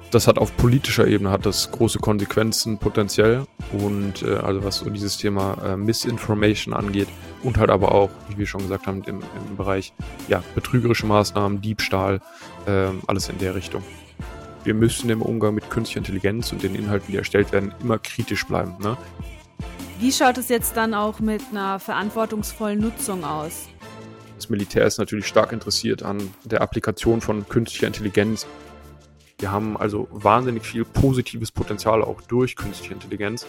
Das hat auf politischer Ebene hat das große Konsequenzen potenziell und also was so dieses Thema Misinformation angeht und halt aber auch, wie wir schon gesagt haben, im Bereich betrügerische Maßnahmen, Diebstahl, alles in der Richtung. Wir müssen im Umgang mit künstlicher Intelligenz und den Inhalten, die erstellt werden, immer kritisch bleiben. Ne? Wie schaut es jetzt dann auch mit einer verantwortungsvollen Nutzung aus? Das Militär ist natürlich stark interessiert an der Applikation von künstlicher Intelligenz. Wir haben also wahnsinnig viel positives Potenzial auch durch künstliche Intelligenz.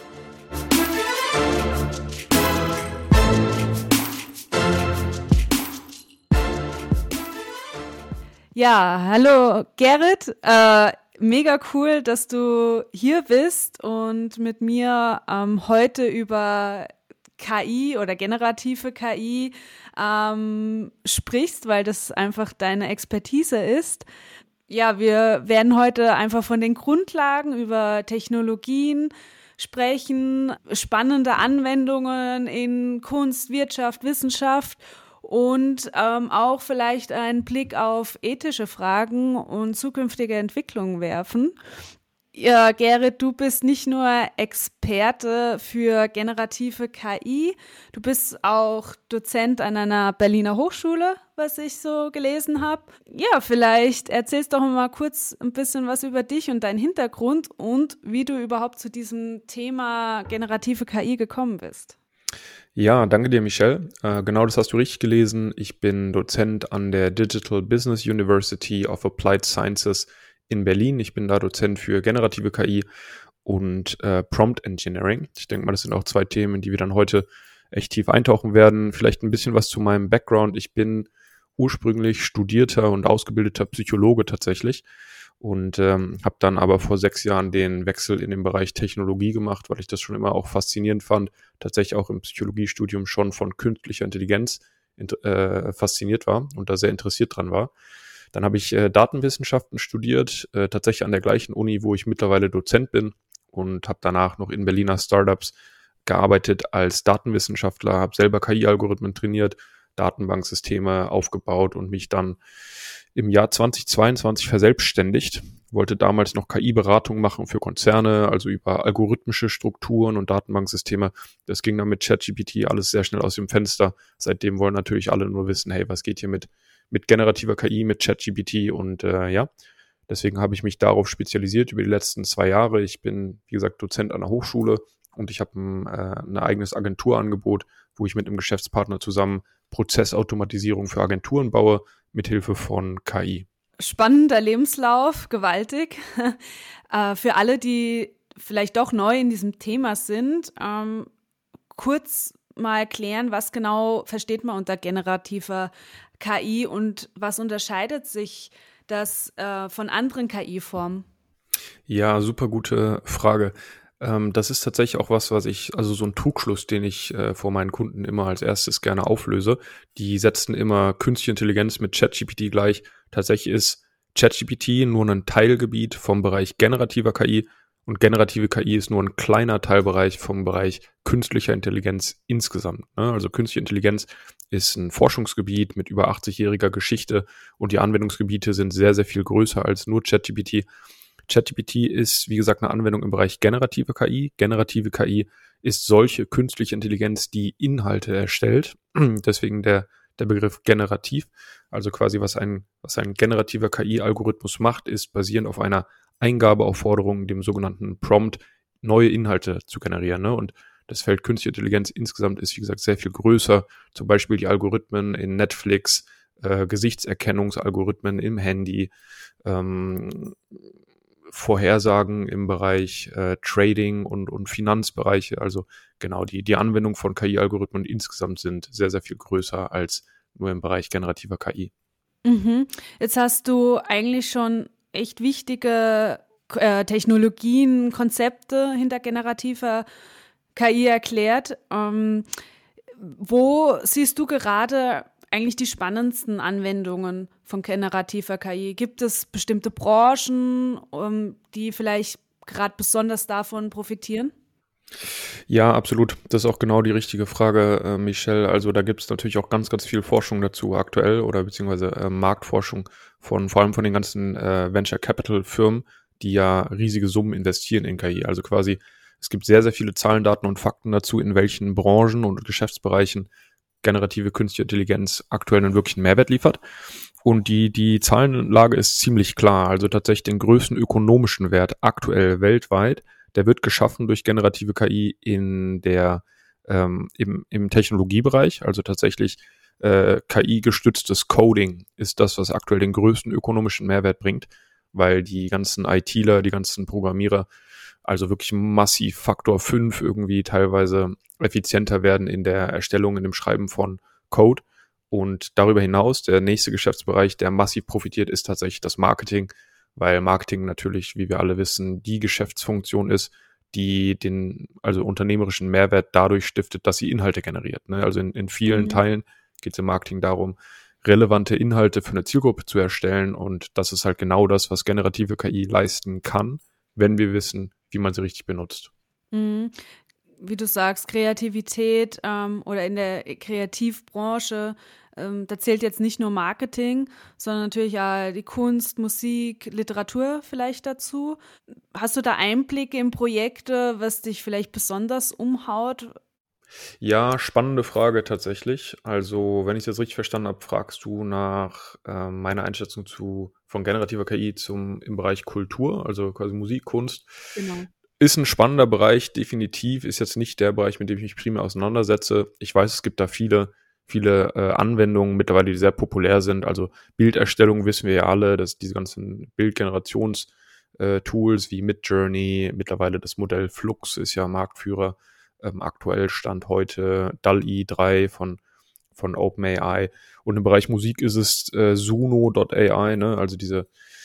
Ja, hallo Gerrit. Mega cool, dass du hier bist und mit mir heute über KI oder generative KI sprichst, weil das einfach deine Expertise ist. Ja, wir werden heute einfach von den Grundlagen über Technologien sprechen, spannende Anwendungen in Kunst, Wirtschaft, Wissenschaft und auch vielleicht einen Blick auf ethische Fragen und zukünftige Entwicklungen werfen. Ja, Gerrit, du bist nicht nur Experte für generative KI, du bist auch Dozent an einer Berliner Hochschule, was ich so gelesen habe. Ja, vielleicht erzählst doch mal kurz ein bisschen was über dich und deinen Hintergrund und wie du überhaupt zu diesem Thema generative KI gekommen bist. Ja, danke dir, Michelle. Genau das hast du richtig gelesen. Ich bin Dozent an der Digital Business University of Applied Sciences in Berlin. Ich bin da Dozent für generative KI und Prompt Engineering. Ich denke mal, das sind auch zwei Themen, in die wir dann heute echt tief eintauchen werden. Vielleicht ein bisschen was zu meinem Background. Ich bin ursprünglich studierter und ausgebildeter Psychologe tatsächlich und habe dann aber vor 6 Jahren den Wechsel in den Bereich Technologie gemacht, weil ich das schon immer auch faszinierend fand, tatsächlich auch im Psychologiestudium schon von künstlicher Intelligenz fasziniert war und da sehr interessiert dran war. Dann habe ich Datenwissenschaften studiert, tatsächlich an der gleichen Uni, wo ich mittlerweile Dozent bin und habe danach noch in Berliner Startups gearbeitet als Datenwissenschaftler, habe selber KI-Algorithmen trainiert, Datenbanksysteme aufgebaut und mich dann im Jahr 2022 verselbstständigt. Wollte damals noch KI-Beratung machen für Konzerne, also über algorithmische Strukturen und Datenbanksysteme. Das ging dann mit ChatGPT alles sehr schnell aus dem Fenster. Seitdem wollen natürlich alle nur wissen, hey, was geht hier mit generativer KI, mit ChatGPT und deswegen habe ich mich darauf spezialisiert über die letzten 2 Jahre. Ich bin, wie gesagt, Dozent an der Hochschule und ich habe ein eigenes Agenturangebot, wo ich mit einem Geschäftspartner zusammen Prozessautomatisierung für Agenturen baue, mithilfe von KI. Spannender Lebenslauf, gewaltig. Für alle, die vielleicht doch neu in diesem Thema sind, kurz mal erklären, was genau versteht man unter generativer KI und was unterscheidet sich das von anderen KI-Formen? Ja, super gute Frage. Das ist tatsächlich auch was ich, also so ein Trugschluss, den ich vor meinen Kunden immer als erstes gerne auflöse. Die setzen immer künstliche Intelligenz mit ChatGPT gleich. Tatsächlich ist ChatGPT nur ein Teilgebiet vom Bereich generativer KI und generative KI ist nur ein kleiner Teilbereich vom Bereich künstlicher Intelligenz insgesamt. Ne? Also künstliche Intelligenz ist ein Forschungsgebiet mit über 80-jähriger Geschichte und die Anwendungsgebiete sind sehr, sehr viel größer als nur ChatGPT. ChatGPT ist, wie gesagt, eine Anwendung im Bereich generative KI. Generative KI ist solche künstliche Intelligenz, die Inhalte erstellt. Deswegen der Begriff generativ. Also quasi, was ein generativer KI-Algorithmus macht, ist basierend auf einer Eingabeaufforderung, dem sogenannten Prompt, neue Inhalte zu generieren. Ne? Und das Feld künstliche Intelligenz insgesamt ist, wie gesagt, sehr viel größer. Zum Beispiel die Algorithmen in Netflix, Gesichtserkennungsalgorithmen im Handy, Vorhersagen im Bereich Trading und Finanzbereiche. Also genau, die Anwendung von KI-Algorithmen insgesamt sind sehr, sehr viel größer als nur im Bereich generativer KI. Mhm. Jetzt hast du eigentlich schon echt wichtige Technologien, Konzepte hinter generativer KI erklärt. Wo siehst du gerade eigentlich die spannendsten Anwendungen von generativer KI? Gibt es bestimmte Branchen, die vielleicht gerade besonders davon profitieren? Ja, absolut. Das ist auch genau die richtige Frage, Michelle. Also da gibt es natürlich auch ganz, ganz viel Forschung dazu aktuell oder beziehungsweise Marktforschung vor allem von den ganzen Venture Capital Firmen, die ja riesige Summen investieren in KI. Also quasi, es gibt sehr, sehr viele Zahlen, Daten und Fakten dazu, in welchen Branchen und Geschäftsbereichen generative künstliche Intelligenz aktuell einen wirklichen Mehrwert liefert. Und die Zahlenlage ist ziemlich klar. Also tatsächlich den größten ökonomischen Wert aktuell weltweit, der wird geschaffen durch generative KI im Technologiebereich. Also tatsächlich KI-gestütztes Coding ist das, was aktuell den größten ökonomischen Mehrwert bringt, weil die ganzen ITler, die ganzen Programmierer also wirklich massiv Faktor 5 irgendwie teilweise effizienter werden in der Erstellung, in dem Schreiben von Code. Und darüber hinaus, der nächste Geschäftsbereich, der massiv profitiert, ist tatsächlich das Marketing, weil Marketing natürlich, wie wir alle wissen, die Geschäftsfunktion ist, die den also unternehmerischen Mehrwert dadurch stiftet, dass sie Inhalte generiert. Ne? Also in vielen Teilen geht es im Marketing darum, relevante Inhalte für eine Zielgruppe zu erstellen, und das ist halt genau das, was generative KI leisten kann, wenn wir wissen, wie man sie richtig benutzt. Mhm. Wie du sagst, Kreativität oder in der Kreativbranche, da zählt jetzt nicht nur Marketing, sondern natürlich ja die Kunst, Musik, Literatur vielleicht dazu. Hast du da Einblicke in Projekte, was dich vielleicht besonders umhaut? Ja, spannende Frage tatsächlich. Also, wenn ich es jetzt richtig verstanden habe, fragst du nach meiner Einschätzung von generativer KI im Bereich Kultur, also quasi Musik, Kunst. Genau. Ist ein spannender Bereich, definitiv. Ist jetzt nicht der Bereich, mit dem ich mich primär auseinandersetze. Ich weiß, es gibt da viele Anwendungen mittlerweile, die sehr populär sind. Also Bilderstellung wissen wir ja alle, dass diese ganzen Bildgenerations-Tools wie Midjourney, mittlerweile das Modell Flux ist ja Marktführer. Aktuell Stand heute DALL-E 3 von OpenAI. Und im Bereich Musik ist es Suno.ai, ne? Also diese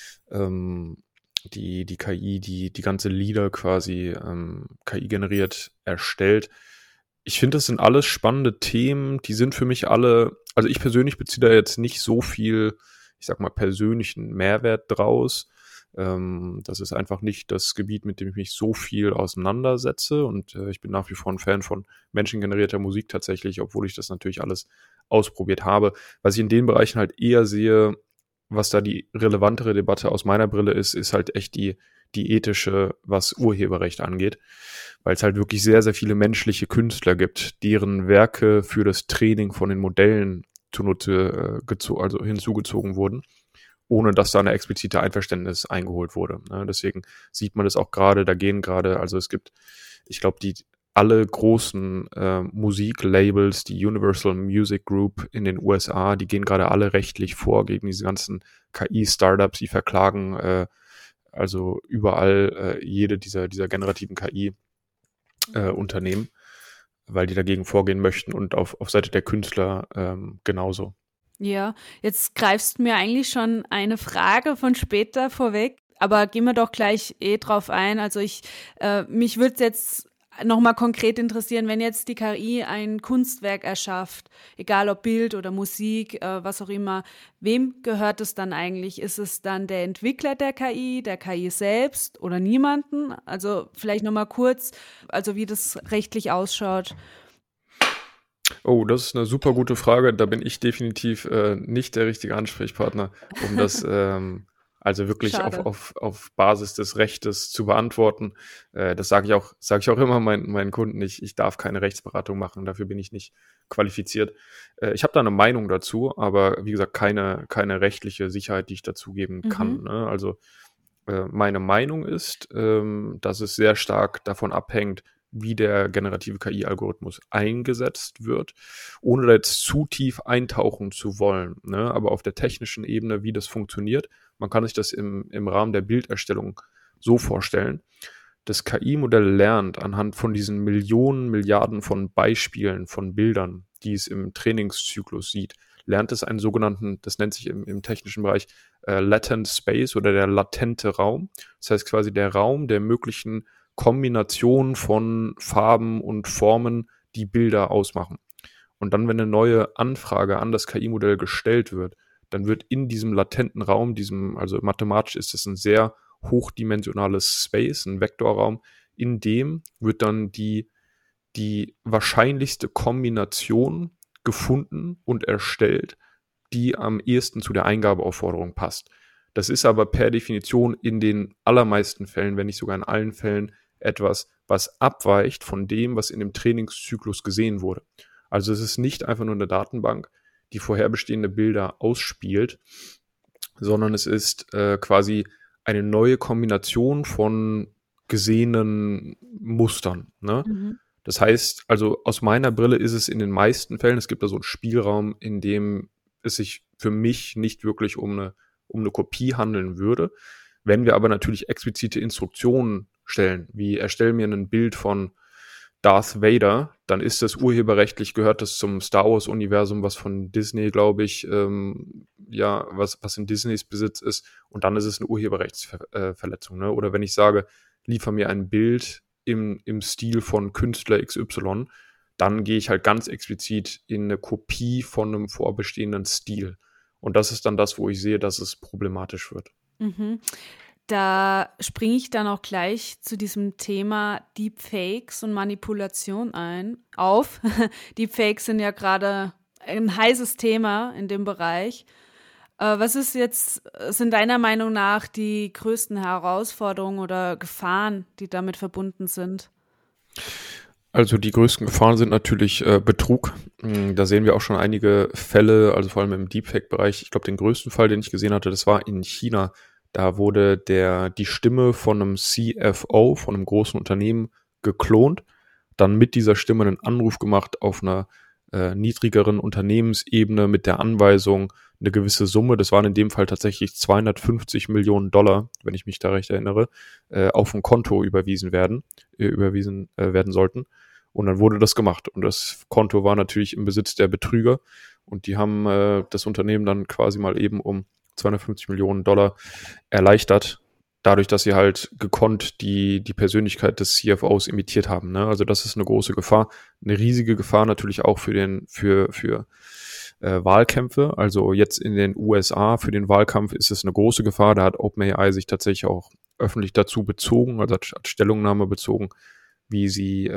die KI, die ganze Lieder quasi KI generiert erstellt. Ich finde, das sind alles spannende Themen, die sind für mich alle, also ich persönlich beziehe da jetzt nicht so viel, ich sag mal, persönlichen Mehrwert draus. Das ist einfach nicht das Gebiet, mit dem ich mich so viel auseinandersetze, und ich bin nach wie vor ein Fan von menschengenerierter Musik tatsächlich, obwohl ich das natürlich alles ausprobiert habe. Was ich in den Bereichen halt eher sehe, was da die relevantere Debatte aus meiner Brille ist halt echt die ethische, was Urheberrecht angeht, weil es halt wirklich sehr, sehr viele menschliche Künstler gibt, deren Werke für das Training von den Modellen zunutze hinzugezogen wurden, ohne dass da eine explizite Einverständnis eingeholt wurde. Ne? Deswegen sieht man das auch gerade, also es gibt, ich glaube, alle großen Musiklabels, die Universal Music Group in den USA, die gehen gerade alle rechtlich vor gegen diese ganzen KI-Startups, die verklagen also überall jede dieser generativen KI-Unternehmen, weil die dagegen vorgehen möchten, und auf Seite der Künstler genauso. Ja, jetzt greifst du mir eigentlich schon eine Frage von später vorweg, aber gehen wir doch gleich drauf ein. Also mich würde es jetzt nochmal konkret interessieren, wenn jetzt die KI ein Kunstwerk erschafft, egal ob Bild oder Musik, was auch immer, wem gehört es dann eigentlich? Ist es dann der Entwickler der KI selbst oder niemanden? Also vielleicht nochmal kurz, also wie das rechtlich ausschaut. Oh, das ist eine super gute Frage. Da bin ich definitiv nicht der richtige Ansprechpartner, um das also wirklich auf Basis des Rechtes zu beantworten. Das sage ich auch immer meinen Kunden. Ich darf keine Rechtsberatung machen, dafür bin ich nicht qualifiziert. Ich habe da eine Meinung dazu, aber wie gesagt, keine rechtliche Sicherheit, die ich dazu geben kann. Ne? Also meine Meinung ist, dass es sehr stark davon abhängt, wie der generative KI-Algorithmus eingesetzt wird, ohne da jetzt zu tief eintauchen zu wollen. Ne? Aber auf der technischen Ebene, wie das funktioniert, man kann sich das im Rahmen der Bilderstellung so vorstellen. Das KI-Modell lernt anhand von diesen Millionen, Milliarden von Beispielen von Bildern, die es im Trainingszyklus sieht, lernt es einen sogenannten, das nennt sich im technischen Bereich Latent Space oder der latente Raum. Das heißt quasi der Raum der möglichen Kombination von Farben und Formen, die Bilder ausmachen. Und dann, wenn eine neue Anfrage an das KI-Modell gestellt wird, dann wird in diesem latenten Raum, also mathematisch ist es ein sehr hochdimensionales Space, ein Vektorraum, in dem wird dann die wahrscheinlichste Kombination gefunden und erstellt, die am ehesten zu der Eingabeaufforderung passt. Das ist aber per Definition in den allermeisten Fällen, wenn nicht sogar in allen Fällen, etwas, was abweicht von dem, was in dem Trainingszyklus gesehen wurde. Also es ist nicht einfach nur eine Datenbank, die vorherbestehende Bilder ausspielt, sondern es ist quasi eine neue Kombination von gesehenen Mustern. Ne? Mhm. Das heißt, also aus meiner Brille ist es in den meisten Fällen, es gibt da so einen Spielraum, in dem es sich für mich nicht wirklich um eine Kopie handeln würde. Wenn wir aber natürlich explizite Instruktionen stellen, wie erstell mir ein Bild von Darth Vader, dann ist das urheberrechtlich, gehört das zum Star Wars Universum, was von Disney, glaube ich, was in Disneys Besitz ist, und dann ist es eine Urheberrechtsverletzung. Ne? Oder wenn ich sage, liefer mir ein Bild im Stil von Künstler XY, dann gehe ich halt ganz explizit in eine Kopie von einem vorbestehenden Stil. Und das ist dann das, wo ich sehe, dass es problematisch wird. Mhm. Da springe ich dann auch gleich zu diesem Thema Deepfakes und Manipulation auf. Deepfakes sind ja gerade ein heißes Thema in dem Bereich. Was sind deiner Meinung nach die größten Herausforderungen oder Gefahren, die damit verbunden sind? Also die größten Gefahren sind natürlich Betrug. Da sehen wir auch schon einige Fälle, also vor allem im Deepfake-Bereich. Ich glaube, den größten Fall, den ich gesehen hatte, das war in China. Da wurde die Stimme von einem CFO, von einem großen Unternehmen, geklont, dann mit dieser Stimme einen Anruf gemacht auf einer niedrigeren Unternehmensebene mit der Anweisung, eine gewisse Summe, das waren in dem Fall tatsächlich 250 Millionen Dollar, wenn ich mich da recht erinnere, auf ein Konto überwiesen werden sollten. Und dann wurde das gemacht. Und das Konto war natürlich im Besitz der Betrüger. Und die haben das Unternehmen dann quasi mal eben um 250 Millionen Dollar erleichtert, dadurch, dass sie halt gekonnt die Persönlichkeit des CFOs imitiert haben. Ne? Also das ist eine große Gefahr. Eine riesige Gefahr natürlich auch für Wahlkämpfe. Also jetzt in den USA für den Wahlkampf ist es eine große Gefahr. Da hat OpenAI sich tatsächlich auch öffentlich dazu bezogen, also hat Stellungnahme bezogen, wie sie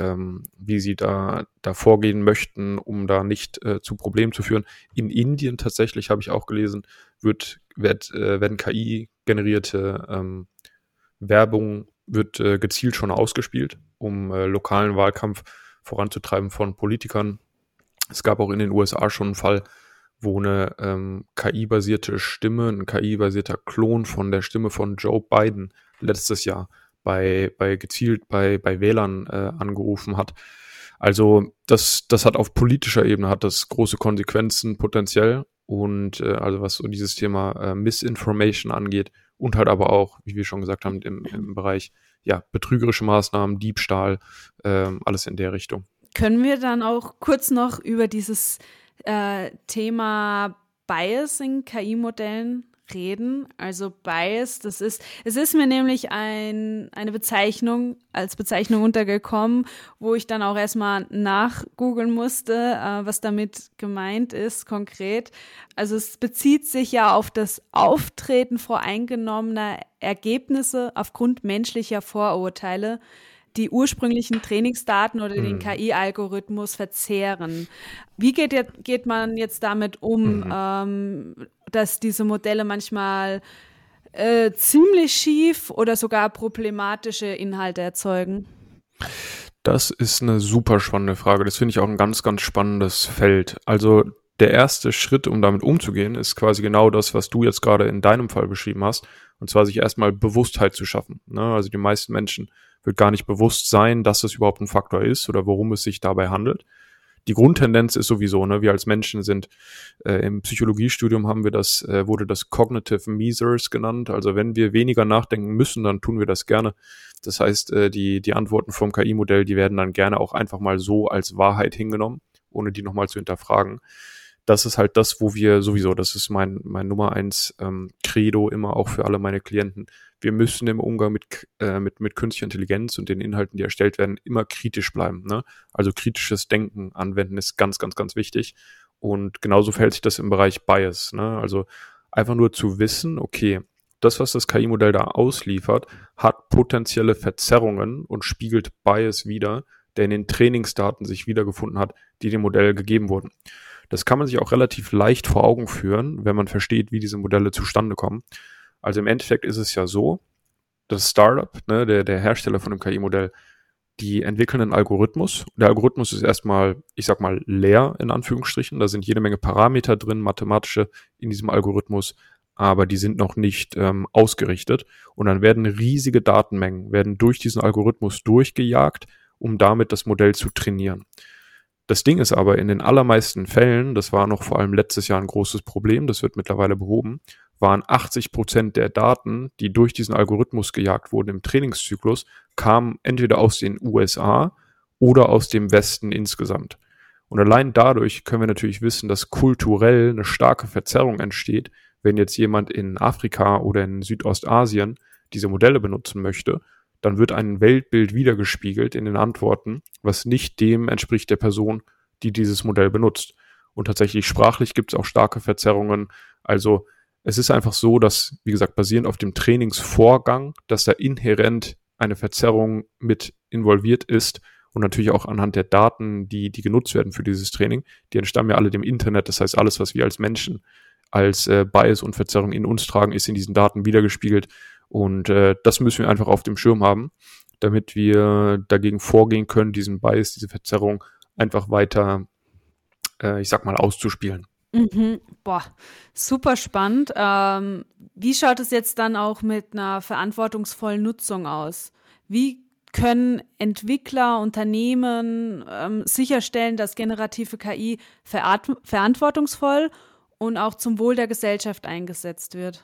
da vorgehen möchten, um da nicht zu Problemen zu führen. In Indien tatsächlich, habe ich auch gelesen, werden KI-generierte Werbung wird gezielt schon ausgespielt, um lokalen Wahlkampf voranzutreiben von Politikern. Es gab auch in den USA schon einen Fall, wo eine KI-basierte Stimme, ein KI-basierter Klon von der Stimme von Joe Biden letztes Jahr gezielt bei Wählern angerufen hat. Also das hat auf politischer Ebene hat das große Konsequenzen potenziell und also was so dieses Thema Misinformation angeht und halt aber auch, wie wir schon gesagt haben, im Bereich betrügerische Maßnahmen, Diebstahl, alles in der Richtung. Können wir dann auch kurz noch über dieses Thema Bias in KI-Modellen reden? Also Bias, es ist mir nämlich als Bezeichnung untergekommen, wo ich dann auch erstmal nachgoogeln musste, was damit gemeint ist konkret. Also es bezieht sich ja auf das Auftreten voreingenommener Ergebnisse aufgrund menschlicher Vorurteile, die ursprünglichen Trainingsdaten oder den KI-Algorithmus verzehren. Wie geht man jetzt damit um, dass diese Modelle manchmal ziemlich schief oder sogar problematische Inhalte erzeugen? Das ist eine super spannende Frage. Das finde ich auch ein ganz, ganz spannendes Feld. Also der erste Schritt, um damit umzugehen, ist quasi genau das, was du jetzt gerade in deinem Fall beschrieben hast. Und zwar sich erstmal Bewusstheit zu schaffen. Ne? Also die meisten Menschen wird gar nicht bewusst sein, dass es überhaupt ein Faktor ist oder worum es sich dabei handelt. Die Grundtendenz ist sowieso, ne, wir als Menschen sind, im Psychologiestudium wurde das Cognitive Measures genannt. Also wenn wir weniger nachdenken müssen, dann tun wir das gerne. Das heißt, die Antworten vom KI-Modell, die werden dann gerne auch einfach mal so als Wahrheit hingenommen, ohne die nochmal zu hinterfragen. Das ist halt das, wo wir sowieso, das ist mein Nummer 1 Credo immer auch für alle meine Klienten. Wir müssen im Umgang mit künstlicher Intelligenz und den Inhalten, die erstellt werden, immer kritisch bleiben. Ne? Also kritisches Denken anwenden ist ganz, ganz, ganz wichtig. Und genauso verhält sich das im Bereich Bias. Ne? Also einfach nur zu wissen, okay, das, was das KI-Modell da ausliefert, hat potenzielle Verzerrungen und spiegelt Bias wider, der in den Trainingsdaten sich wiedergefunden hat, die dem Modell gegeben wurden. Das kann man sich auch relativ leicht vor Augen führen, wenn man versteht, wie diese Modelle zustande kommen. Also im Endeffekt ist es ja so, das Startup, ne, der Hersteller von dem KI-Modell, die entwickeln einen Algorithmus. Der Algorithmus ist erstmal, ich sag mal, leer in Anführungsstrichen. Da sind jede Menge Parameter drin, mathematische in diesem Algorithmus, aber die sind noch nicht ausgerichtet. Und dann werden riesige Datenmengen, werden durch diesen Algorithmus durchgejagt, um damit das Modell zu trainieren. Das Ding ist aber, in den allermeisten Fällen, das war noch vor allem letztes Jahr ein großes Problem, das wird mittlerweile behoben, waren 80% der Daten, die durch diesen Algorithmus gejagt wurden im Trainingszyklus, kamen entweder aus den USA oder aus dem Westen insgesamt. Und allein dadurch können wir natürlich wissen, dass kulturell eine starke Verzerrung entsteht, wenn jetzt jemand in Afrika oder in Südostasien diese Modelle benutzen möchte, dann wird ein Weltbild wiedergespiegelt in den Antworten, was nicht dem entspricht der Person, die dieses Modell benutzt. Und tatsächlich sprachlich gibt es auch starke Verzerrungen. Also es ist einfach so, dass, wie gesagt, basierend auf dem Trainingsvorgang, dass da inhärent eine Verzerrung mit involviert ist und natürlich auch anhand der Daten, die genutzt werden für dieses Training, die entstammen ja alle dem Internet. Das heißt, alles, was wir als Menschen als Bias und Verzerrung in uns tragen, ist in diesen Daten wiedergespiegelt. Und das müssen wir einfach auf dem Schirm haben, damit wir dagegen vorgehen können, diesen Bias, diese Verzerrung einfach weiter, ich sag mal, auszuspielen. Mhm. Boah, super spannend. Wie schaut es jetzt dann auch mit einer verantwortungsvollen Nutzung aus? Wie können Entwickler, Unternehmen sicherstellen, dass generative KI verantwortungsvoll und auch zum Wohl der Gesellschaft eingesetzt wird?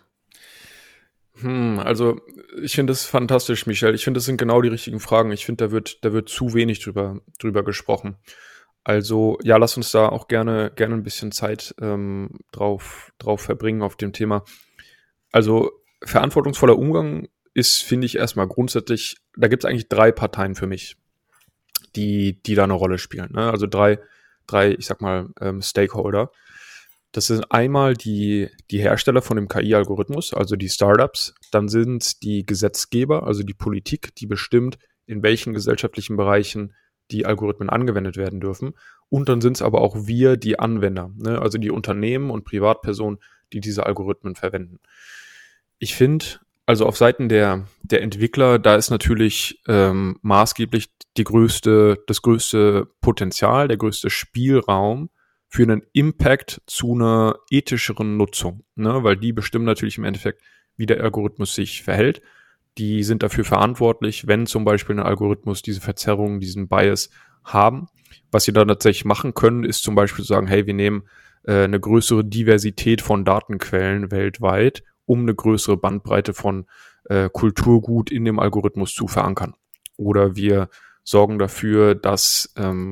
Also ich finde das fantastisch, Michelle. Ich finde, das sind genau die richtigen Fragen. Ich finde, da wird zu wenig drüber gesprochen. Also ja, lass uns da auch gerne ein bisschen Zeit drauf verbringen auf dem Thema. Also verantwortungsvoller Umgang ist, finde ich, erstmal grundsätzlich, da gibt es eigentlich 3 Parteien für mich, die da eine Rolle spielen. Ne? Also drei, ich sag mal, Stakeholder. Das sind einmal die Hersteller von dem KI-Algorithmus, also die Startups. Dann sind es die Gesetzgeber, also die Politik, die bestimmt, in welchen gesellschaftlichen Bereichen die Algorithmen angewendet werden dürfen. Und dann sind es aber auch wir, die Anwender, ne? Also die Unternehmen und Privatpersonen, die diese Algorithmen verwenden. Ich finde, also auf Seiten der Entwickler, da ist natürlich maßgeblich das größte Potenzial, der größte Spielraum für einen Impact zu einer ethischeren Nutzung, ne? Weil die bestimmen natürlich im Endeffekt, wie der Algorithmus sich verhält. Die sind dafür verantwortlich, wenn zum Beispiel ein Algorithmus diese Verzerrung, diesen Bias haben. Was sie dann tatsächlich machen können, ist zum Beispiel zu sagen, hey, wir nehmen eine größere Diversität von Datenquellen weltweit, um eine größere Bandbreite von Kulturgut in dem Algorithmus zu verankern. Oder wir sorgen dafür, dass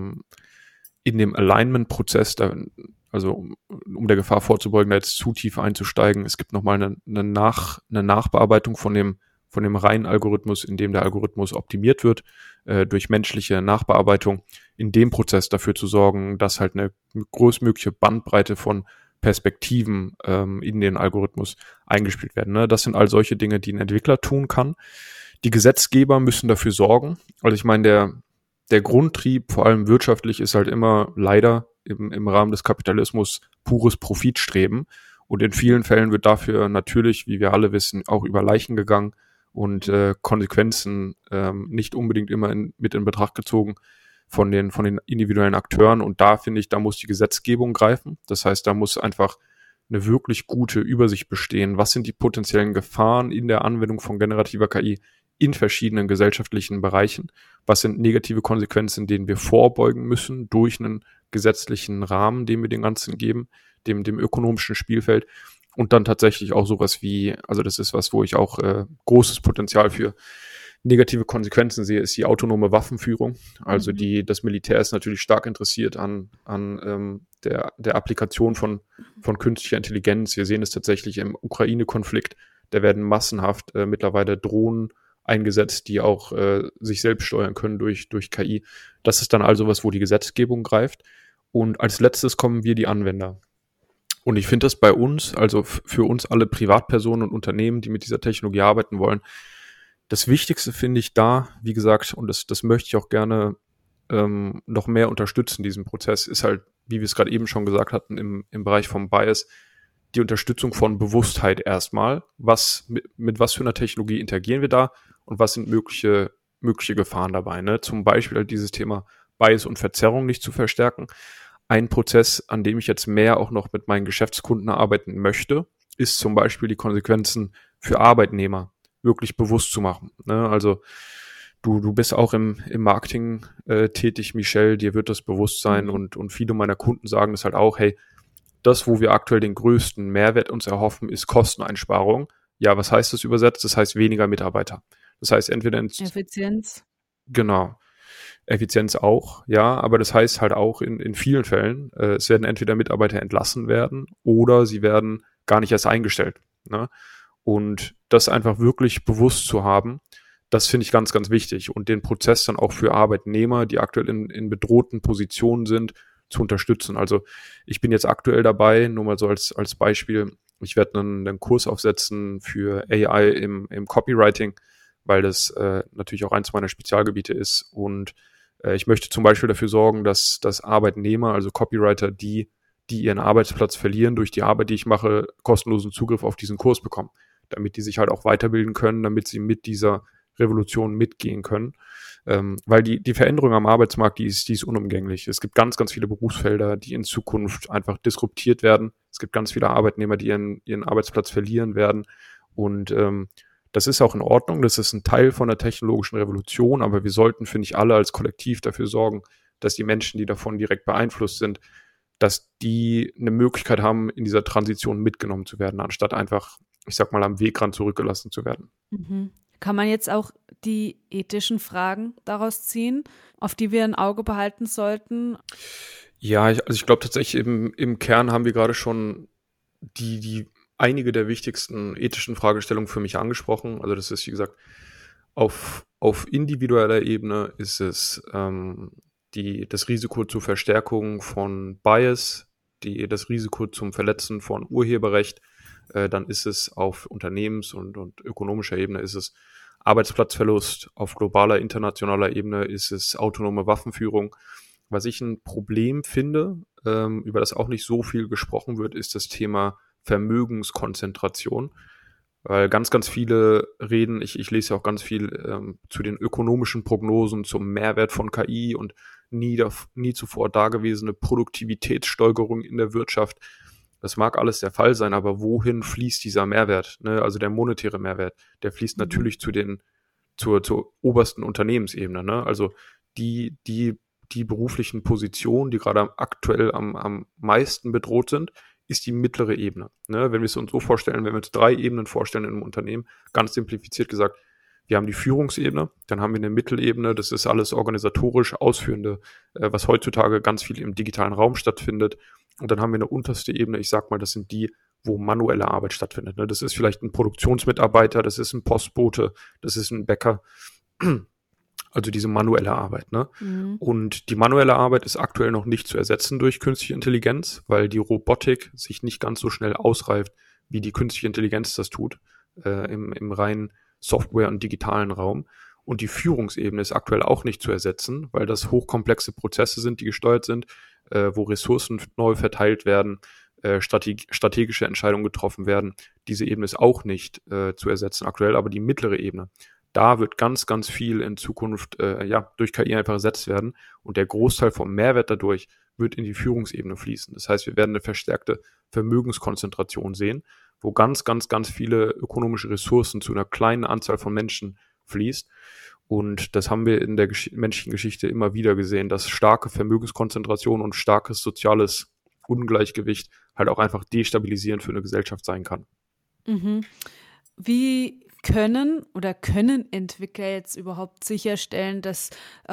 in dem Alignment-Prozess, also um der Gefahr vorzubeugen, da jetzt zu tief einzusteigen, es gibt nochmal eine Nachbearbeitung von dem reinen Algorithmus, in dem der Algorithmus optimiert wird, durch menschliche Nachbearbeitung, in dem Prozess dafür zu sorgen, dass halt eine größtmögliche Bandbreite von Perspektiven in den Algorithmus eingespielt werden. Ne? Das sind all solche Dinge, die ein Entwickler tun kann. Die Gesetzgeber müssen dafür sorgen. Also ich meine, der Grundtrieb, vor allem wirtschaftlich, ist halt immer leider im Rahmen des Kapitalismus pures Profitstreben. Und in vielen Fällen wird dafür natürlich, wie wir alle wissen, auch über Leichen gegangen und Konsequenzen nicht unbedingt immer mit in Betracht gezogen von den individuellen Akteuren. Und da finde ich, da muss die Gesetzgebung greifen. Das heißt, da muss einfach eine wirklich gute Übersicht bestehen. Was sind die potenziellen Gefahren in der Anwendung von generativer KI in verschiedenen gesellschaftlichen Bereichen? Was sind negative Konsequenzen, denen wir vorbeugen müssen durch einen gesetzlichen Rahmen, den wir dem Ganzen geben, dem ökonomischen Spielfeld? Und dann tatsächlich auch sowas wie, also das ist was, wo ich auch großes Potenzial für negative Konsequenzen sehe, ist die autonome Waffenführung. Also das Militär ist natürlich stark interessiert an der Applikation von künstlicher Intelligenz. Wir sehen es tatsächlich im Ukraine-Konflikt. Da werden massenhaft mittlerweile Drohnen eingesetzt, die auch sich selbst steuern können durch KI. Das ist dann also was, wo die Gesetzgebung greift. Und als letztes kommen wir, die Anwender. Und ich finde das bei uns, also für uns alle Privatpersonen und Unternehmen, die mit dieser Technologie arbeiten wollen, das Wichtigste finde ich da, wie gesagt, und das möchte ich auch gerne noch mehr unterstützen, diesen Prozess, ist halt, wie wir es gerade eben schon gesagt hatten, im Bereich vom Bias, die Unterstützung von Bewusstheit erstmal. Mit was für einer Technologie interagieren wir da und was sind mögliche Gefahren dabei? Ne? Zum Beispiel halt dieses Thema Bias und Verzerrung nicht zu verstärken. Ein Prozess, an dem ich jetzt mehr auch noch mit meinen Geschäftskunden arbeiten möchte, ist zum Beispiel die Konsequenzen für Arbeitnehmer wirklich bewusst zu machen. Ne? Also du bist auch im Marketing tätig, Michelle, dir wird das bewusst sein und viele meiner Kunden sagen es halt auch, hey, das, wo wir aktuell den größten Mehrwert uns erhoffen, ist Kosteneinsparung. Ja, was heißt das übersetzt? Das heißt weniger Mitarbeiter. Das heißt entweder Effizienz. Genau. Effizienz auch, ja, aber das heißt halt auch in vielen Fällen, es werden entweder Mitarbeiter entlassen werden oder sie werden gar nicht erst eingestellt. Ne? Und das einfach wirklich bewusst zu haben, das finde ich ganz, ganz wichtig. Und den Prozess dann auch für Arbeitnehmer, die aktuell in bedrohten Positionen sind, zu unterstützen. Also ich bin jetzt aktuell dabei, nur mal so als Beispiel, ich werde einen Kurs aufsetzen für AI im Copywriting, weil das natürlich auch eins meiner Spezialgebiete ist. Und ich möchte zum Beispiel dafür sorgen, dass Arbeitnehmer, also Copywriter, die ihren Arbeitsplatz verlieren durch die Arbeit, die ich mache, kostenlosen Zugriff auf diesen Kurs bekommen, damit die sich halt auch weiterbilden können, damit sie mit dieser Revolution mitgehen können. Weil die Veränderung am Arbeitsmarkt, die ist unumgänglich. Es gibt ganz, ganz viele Berufsfelder, die in Zukunft einfach disruptiert werden. Es gibt ganz viele Arbeitnehmer, die ihren Arbeitsplatz verlieren werden. Und das ist auch in Ordnung. Das ist ein Teil von der technologischen Revolution. Aber wir sollten, finde ich, alle als Kollektiv dafür sorgen, dass die Menschen, die davon direkt beeinflusst sind, dass die eine Möglichkeit haben, in dieser Transition mitgenommen zu werden, anstatt einfach, ich sag mal, am Wegrand zurückgelassen zu werden. Mhm. Kann man jetzt auch die ethischen Fragen daraus ziehen, auf die wir ein Auge behalten sollten? Ja, ich glaube tatsächlich, im Kern haben wir gerade schon die einige der wichtigsten ethischen Fragestellungen für mich angesprochen. Also das ist, wie gesagt, auf individueller Ebene ist es das Risiko zur Verstärkung von Bias, das Risiko zum Verletzen von Urheberrecht. Dann ist es auf Unternehmens- und ökonomischer Ebene ist es Arbeitsplatzverlust, auf globaler, internationaler Ebene ist es autonome Waffenführung. Was ich ein Problem finde, über das auch nicht so viel gesprochen wird, ist das Thema Vermögenskonzentration. Weil ganz, ganz viele reden, ich lese ja auch ganz viel zu den ökonomischen Prognosen, zum Mehrwert von KI und nie zuvor dagewesene Produktivitätssteigerung in der Wirtschaft. Das mag alles der Fall sein, aber wohin fließt dieser Mehrwert? Ne? Also der monetäre Mehrwert, der fließt natürlich zur obersten Unternehmensebene. Ne? Also die beruflichen Positionen, die gerade aktuell am meisten bedroht sind, ist die mittlere Ebene. Ne? Wenn wir es uns so vorstellen, wenn wir uns 3 Ebenen vorstellen in einem Unternehmen, ganz simplifiziert gesagt, wir haben die Führungsebene, dann haben wir eine Mittelebene, das ist alles organisatorisch Ausführende, was heutzutage ganz viel im digitalen Raum stattfindet. Und dann haben wir eine unterste Ebene, ich sag mal, das sind die, wo manuelle Arbeit stattfindet. Ne? Das ist vielleicht ein Produktionsmitarbeiter, das ist ein Postbote, das ist ein Bäcker. Also diese manuelle Arbeit. Ne? Mhm. Und die manuelle Arbeit ist aktuell noch nicht zu ersetzen durch künstliche Intelligenz, weil die Robotik sich nicht ganz so schnell ausreift, wie die künstliche Intelligenz das tut, im reinen Software- und digitalen Raum. Und die Führungsebene ist aktuell auch nicht zu ersetzen, weil das hochkomplexe Prozesse sind, die gesteuert sind, wo Ressourcen neu verteilt werden, strategische Entscheidungen getroffen werden. Diese Ebene ist auch nicht zu ersetzen aktuell, aber die mittlere Ebene, da wird ganz, ganz viel in Zukunft durch KI einfach ersetzt werden und der Großteil vom Mehrwert dadurch wird in die Führungsebene fließen. Das heißt, wir werden eine verstärkte Vermögenskonzentration sehen, wo ganz, ganz, ganz viele ökonomische Ressourcen zu einer kleinen Anzahl von Menschen fließt. Und das haben wir in der menschlichen Geschichte immer wieder gesehen, dass starke Vermögenskonzentration und starkes soziales Ungleichgewicht halt auch einfach destabilisierend für eine Gesellschaft sein kann. Mhm. Wie können Entwickler jetzt überhaupt sicherstellen, dass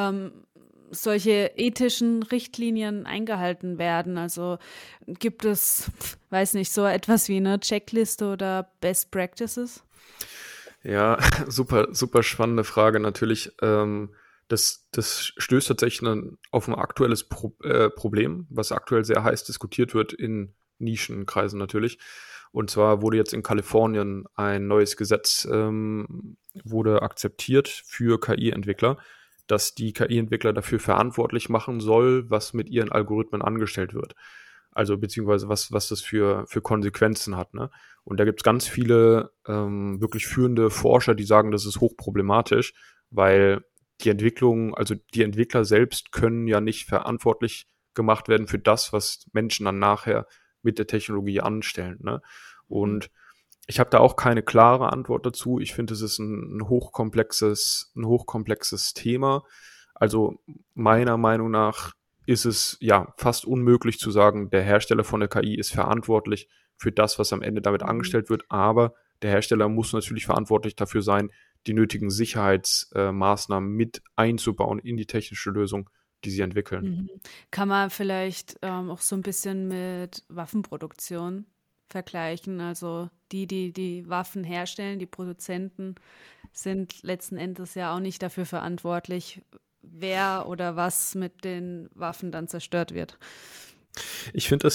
solche ethischen Richtlinien eingehalten werden? Also gibt es, weiß nicht, so etwas wie eine Checkliste oder Best Practices? Ja, super, super spannende Frage natürlich. Das stößt tatsächlich auf ein aktuelles Problem, was aktuell sehr heiß diskutiert wird in Nischenkreisen natürlich. Und zwar wurde jetzt in Kalifornien ein neues Gesetz wurde akzeptiert für KI-Entwickler, dass die KI-Entwickler dafür verantwortlich machen soll, was mit ihren Algorithmen angestellt wird. also beziehungsweise was das für Konsequenzen hat, ne? Und da gibt es ganz viele wirklich führende Forscher, die sagen, das ist hochproblematisch, weil die Entwickler selbst können ja nicht verantwortlich gemacht werden für das, was Menschen dann nachher mit der Technologie anstellen, ne? Und ich habe da auch keine klare Antwort dazu. Ich finde, es ist ein hochkomplexes Thema. Also meiner Meinung nach ist es ja fast unmöglich zu sagen, der Hersteller von der KI ist verantwortlich für das, was am Ende damit angestellt wird. Aber der Hersteller muss natürlich verantwortlich dafür sein, die nötigen Sicherheitsmaßnahmen mit einzubauen in die technische Lösung, die sie entwickeln. Mhm. Kann man vielleicht auch so ein bisschen mit Waffenproduktion vergleichen? Also die Waffen herstellen, die Produzenten sind letzten Endes ja auch nicht dafür verantwortlich, wer oder was mit den Waffen dann zerstört wird. Ich finde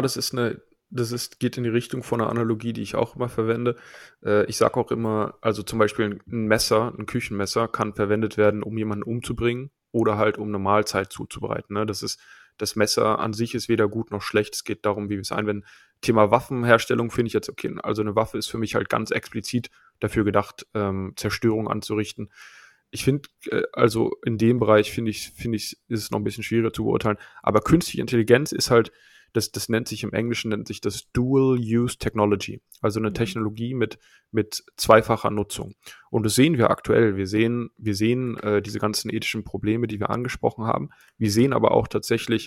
geht in die Richtung von einer Analogie, die ich auch immer verwende. Ich sage auch immer, also zum Beispiel ein Küchenmesser kann verwendet werden, um jemanden umzubringen oder halt um eine Mahlzeit zuzubereiten, ne? Das Messer an sich ist weder gut noch schlecht. Es geht darum, wie wir es einwenden. Thema Waffenherstellung finde ich jetzt okay. Also eine Waffe ist für mich halt ganz explizit dafür gedacht, Zerstörung anzurichten. Ich finde, also in dem Bereich finde ich, ist es noch ein bisschen schwieriger zu beurteilen. Aber künstliche Intelligenz ist halt, das nennt sich im Englischen, nennt sich das Dual-Use Technology. Also eine Technologie mit zweifacher Nutzung. Und das sehen wir aktuell. Wir sehen diese ganzen ethischen Probleme, die wir angesprochen haben. Wir sehen aber auch tatsächlich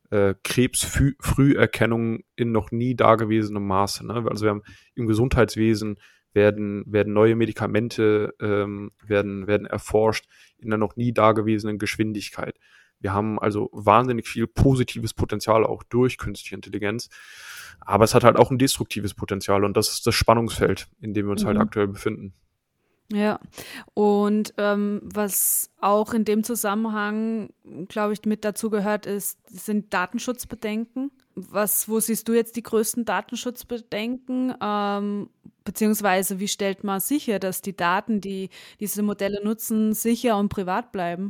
Krebsfrüherkennung in noch nie dagewesenem Maße, ne? Also wir haben im Gesundheitswesen werden neue Medikamente werden erforscht in einer noch nie dagewesenen Geschwindigkeit. Wir haben also wahnsinnig viel positives Potenzial auch durch künstliche Intelligenz, aber es hat halt auch ein destruktives Potenzial und das ist das Spannungsfeld, in dem wir uns halt aktuell befinden. Ja, und was auch in dem Zusammenhang, glaube ich, mit dazu gehört, sind Datenschutzbedenken. Wo siehst du jetzt die größten Datenschutzbedenken? Beziehungsweise wie stellt man sicher, dass die Daten, die diese Modelle nutzen, sicher und privat bleiben?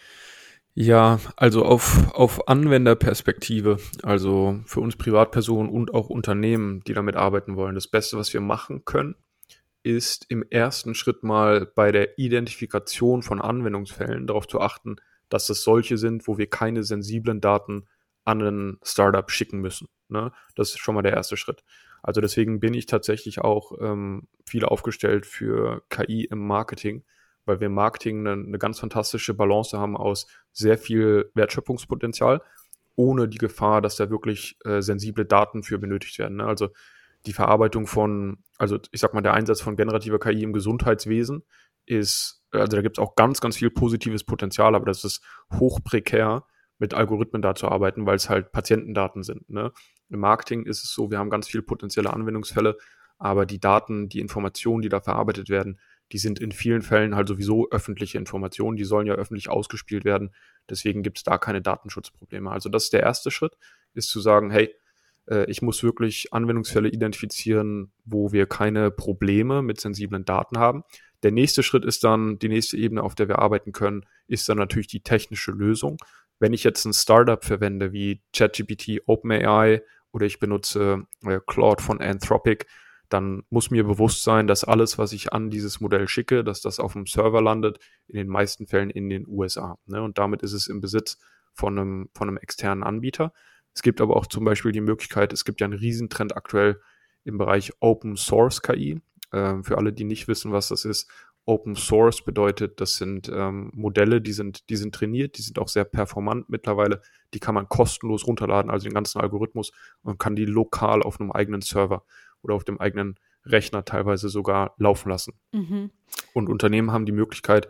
Ja, also auf Anwenderperspektive, also für uns Privatpersonen und auch Unternehmen, die damit arbeiten wollen, das Beste, was wir machen können, ist im ersten Schritt mal bei der Identifikation von Anwendungsfällen darauf zu achten, dass das solche sind, wo wir keine sensiblen Daten an ein Startup schicken müssen, ne? Das ist schon mal der erste Schritt. Also deswegen bin ich tatsächlich auch viel aufgestellt für KI im Marketing, weil wir im Marketing eine ganz fantastische Balance haben aus sehr viel Wertschöpfungspotenzial, ohne die Gefahr, dass da wirklich sensible Daten für benötigt werden, ne? Also die Verarbeitung also ich sag mal, der Einsatz von generativer KI im Gesundheitswesen also da gibt es auch ganz, ganz viel positives Potenzial, aber das ist hochprekär, mit Algorithmen da zu arbeiten, weil es halt Patientendaten sind, ne? Im Marketing ist es so, wir haben ganz viele potenzielle Anwendungsfälle, aber die Daten, die Informationen, die da verarbeitet werden, die sind in vielen Fällen halt sowieso öffentliche Informationen, die sollen ja öffentlich ausgespielt werden, deswegen gibt es da keine Datenschutzprobleme. Also das ist der erste Schritt, ist zu sagen, hey, ich muss wirklich Anwendungsfälle identifizieren, wo wir keine Probleme mit sensiblen Daten haben. Der nächste Schritt ist dann, die nächste Ebene, auf der wir arbeiten können, ist dann natürlich die technische Lösung. Wenn ich jetzt ein Startup verwende wie ChatGPT, OpenAI oder ich benutze Claude von Anthropic, dann muss mir bewusst sein, dass alles, was ich an dieses Modell schicke, dass das auf dem Server landet, in den meisten Fällen in den USA, ne? Und damit ist es im Besitz von einem externen Anbieter. Es gibt aber auch zum Beispiel die Möglichkeit, es gibt ja einen Riesentrend aktuell im Bereich Open Source KI. Für alle, die nicht wissen, was das ist, Open Source bedeutet, das sind Modelle, die sind trainiert, die sind auch sehr performant mittlerweile. Die kann man kostenlos runterladen, also den ganzen Algorithmus, und kann die lokal auf einem eigenen Server oder auf dem eigenen Rechner teilweise sogar laufen lassen. Und Unternehmen haben die Möglichkeit,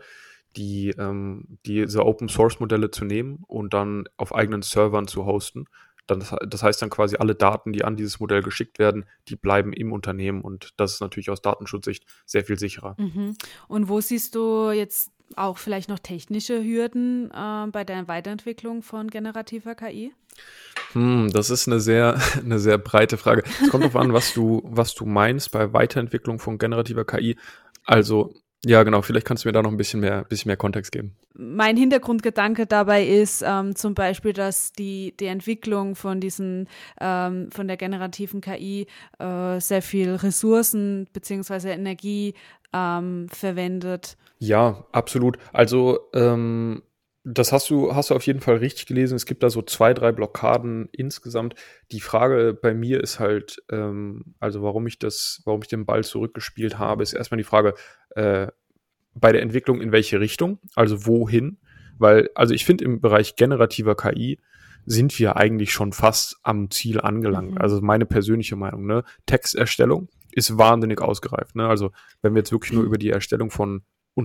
diese Open Source Modelle zu nehmen und dann auf eigenen Servern zu hosten. Das heißt dann quasi, alle Daten, die an dieses Modell geschickt werden, die bleiben im Unternehmen und das ist natürlich aus Datenschutzsicht sehr viel sicherer. Und wo siehst du jetzt auch vielleicht noch technische Hürden bei der Weiterentwicklung von generativer KI? Das ist eine sehr breite Frage. Es kommt darauf an, was du meinst bei Weiterentwicklung von generativer KI. Also Ja, genau. Vielleicht kannst du mir da noch ein bisschen mehr Kontext geben. Mein Hintergrundgedanke dabei ist zum Beispiel, dass die Entwicklung von von der generativen KI sehr viel Ressourcen beziehungsweise Energie verwendet. Ja, absolut. Also, das hast du auf jeden Fall richtig gelesen. Es gibt da so 2, 3 Blockaden insgesamt. Die Frage bei mir ist halt, also warum ich den Ball zurückgespielt habe, ist erstmal die Frage, äh, bei der Entwicklung in welche Richtung, also wohin, weil, also ich finde im Bereich generativer KI sind wir eigentlich schon fast am Ziel angelangt. Mhm. Also meine persönliche Meinung, ne? Texterstellung ist wahnsinnig ausgereift, ne? Also wenn wir jetzt wirklich nur über die Erstellung von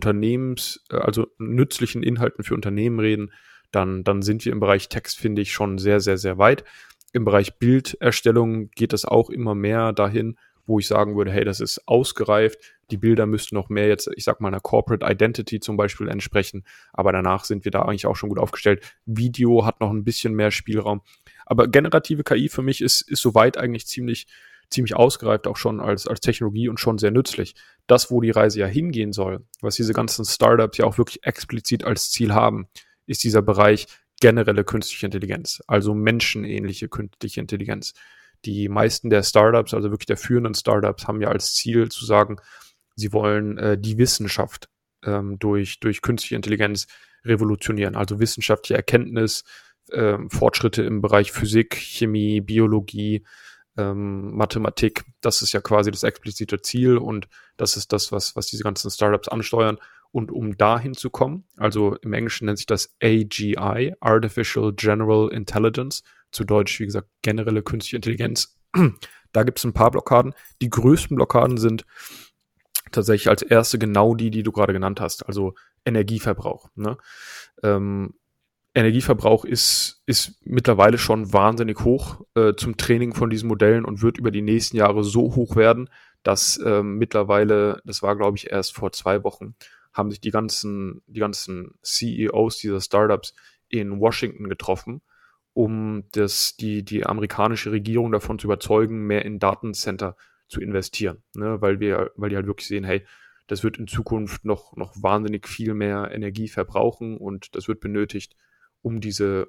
also nützlichen Inhalten für Unternehmen reden, dann sind wir im Bereich Text, finde ich, schon sehr, sehr, sehr weit. Im Bereich Bilderstellung geht es auch immer mehr dahin, wo ich sagen würde, hey, das ist ausgereift. Die Bilder müssten noch mehr jetzt, ich sag mal, einer Corporate Identity zum Beispiel entsprechen. Aber danach sind wir da eigentlich auch schon gut aufgestellt. Video hat noch ein bisschen mehr Spielraum. Aber generative KI für mich ist soweit eigentlich ziemlich ausgereift, auch schon als Technologie und schon sehr nützlich. Das, wo die Reise ja hingehen soll, was diese ganzen Startups ja auch wirklich explizit als Ziel haben, ist dieser Bereich generelle künstliche Intelligenz, also menschenähnliche künstliche Intelligenz. Die meisten der Startups, also wirklich der führenden Startups, haben ja als Ziel zu sagen, sie wollen die Wissenschaft durch künstliche Intelligenz revolutionieren, also wissenschaftliche Erkenntnis, Fortschritte im Bereich Physik, Chemie, Biologie, Mathematik, das ist ja quasi das explizite Ziel und das ist das, was diese ganzen Startups ansteuern. Und um dahin zu kommen, also im Englischen nennt sich das AGI, Artificial General Intelligence, zu Deutsch, wie gesagt, generelle künstliche Intelligenz. Da gibt es ein paar Blockaden. Die größten Blockaden sind tatsächlich als erste genau die du gerade genannt hast, also Energieverbrauch. Ne? Energieverbrauch ist mittlerweile schon wahnsinnig hoch zum Training von diesen Modellen und wird über die nächsten Jahre so hoch werden, dass mittlerweile, das war glaube ich erst vor 2 Wochen, haben sich die ganzen CEOs dieser Startups in Washington getroffen, um die amerikanische Regierung davon zu überzeugen, mehr in Datencenter zu investieren, ne? Weil die halt wirklich sehen, hey, das wird in Zukunft noch wahnsinnig viel mehr Energie verbrauchen und das wird benötigt, um diese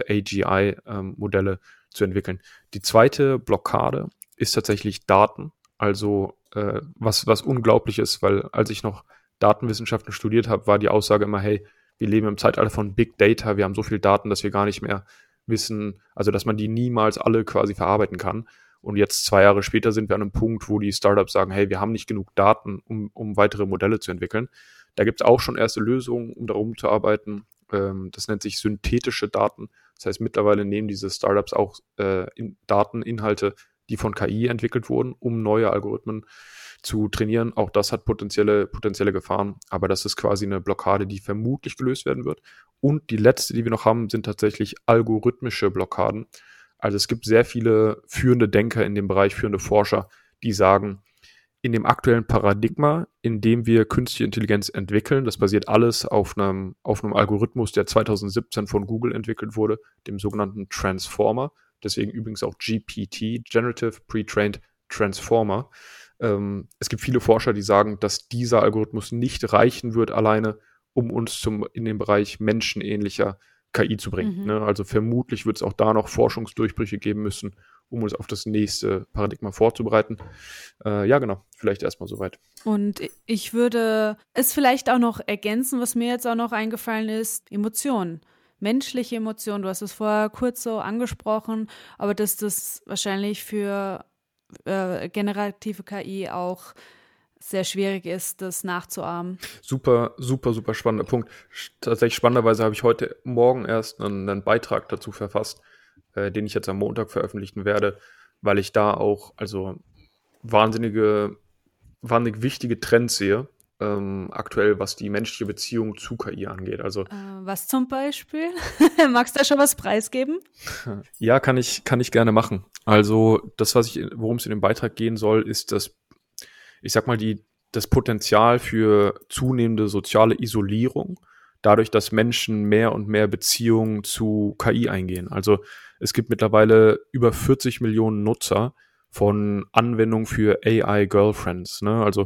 AGI-Modelle zu entwickeln. Die zweite Blockade ist tatsächlich Daten. Also was unglaublich ist, weil als ich noch Datenwissenschaften studiert habe, war die Aussage immer, hey, wir leben im Zeitalter von Big Data, wir haben so viel Daten, dass wir gar nicht mehr wissen, also dass man die niemals alle quasi verarbeiten kann. Und jetzt 2 Jahre später sind wir an einem Punkt, wo die Startups sagen, hey, wir haben nicht genug Daten, um weitere Modelle zu entwickeln. Da gibt es auch schon erste Lösungen, um darum zu arbeiten. Das nennt sich synthetische Daten. Das heißt, mittlerweile nehmen diese Startups auch Dateninhalte, die von KI entwickelt wurden, um neue Algorithmen zu trainieren. Auch das hat potenzielle Gefahren, aber das ist quasi eine Blockade, die vermutlich gelöst werden wird. Und die letzte, die wir noch haben, sind tatsächlich algorithmische Blockaden. Also es gibt sehr viele führende Denker in dem Bereich, führende Forscher, die sagen, in dem aktuellen Paradigma, in dem wir künstliche Intelligenz entwickeln, das basiert alles auf einem Algorithmus, der 2017 von Google entwickelt wurde, dem sogenannten Transformer, deswegen übrigens auch GPT, Generative Pre-trained Transformer. Es gibt viele Forscher, die sagen, dass dieser Algorithmus nicht reichen wird alleine, um uns in den Bereich menschenähnlicher KI zu bringen. Mhm. Ne? Also vermutlich wird es auch da noch Forschungsdurchbrüche geben müssen, um uns auf das nächste Paradigma vorzubereiten. Ja, genau, vielleicht erstmal soweit. Und ich würde es vielleicht auch noch ergänzen, was mir jetzt auch noch eingefallen ist, Emotionen. Menschliche Emotionen, du hast es vorher kurz so angesprochen, aber dass das wahrscheinlich für generative KI auch sehr schwierig ist, das nachzuahmen. Super, super, super spannender Punkt. Tatsächlich spannenderweise habe ich heute Morgen erst einen Beitrag dazu verfasst, den ich jetzt am Montag veröffentlichen werde, weil ich da auch also wahnsinnig wichtige Trends sehe, aktuell, was die menschliche Beziehung zu KI angeht. Also Was zum Beispiel? Magst du da schon was preisgeben? ja, kann ich gerne machen. Also das, worum es in dem Beitrag gehen soll, ist ich sag mal, das Potenzial für zunehmende soziale Isolierung, dadurch, dass Menschen mehr und mehr Beziehungen zu KI eingehen. Also es gibt mittlerweile über 40 Millionen Nutzer von Anwendungen für AI-Girlfriends. Ne? Also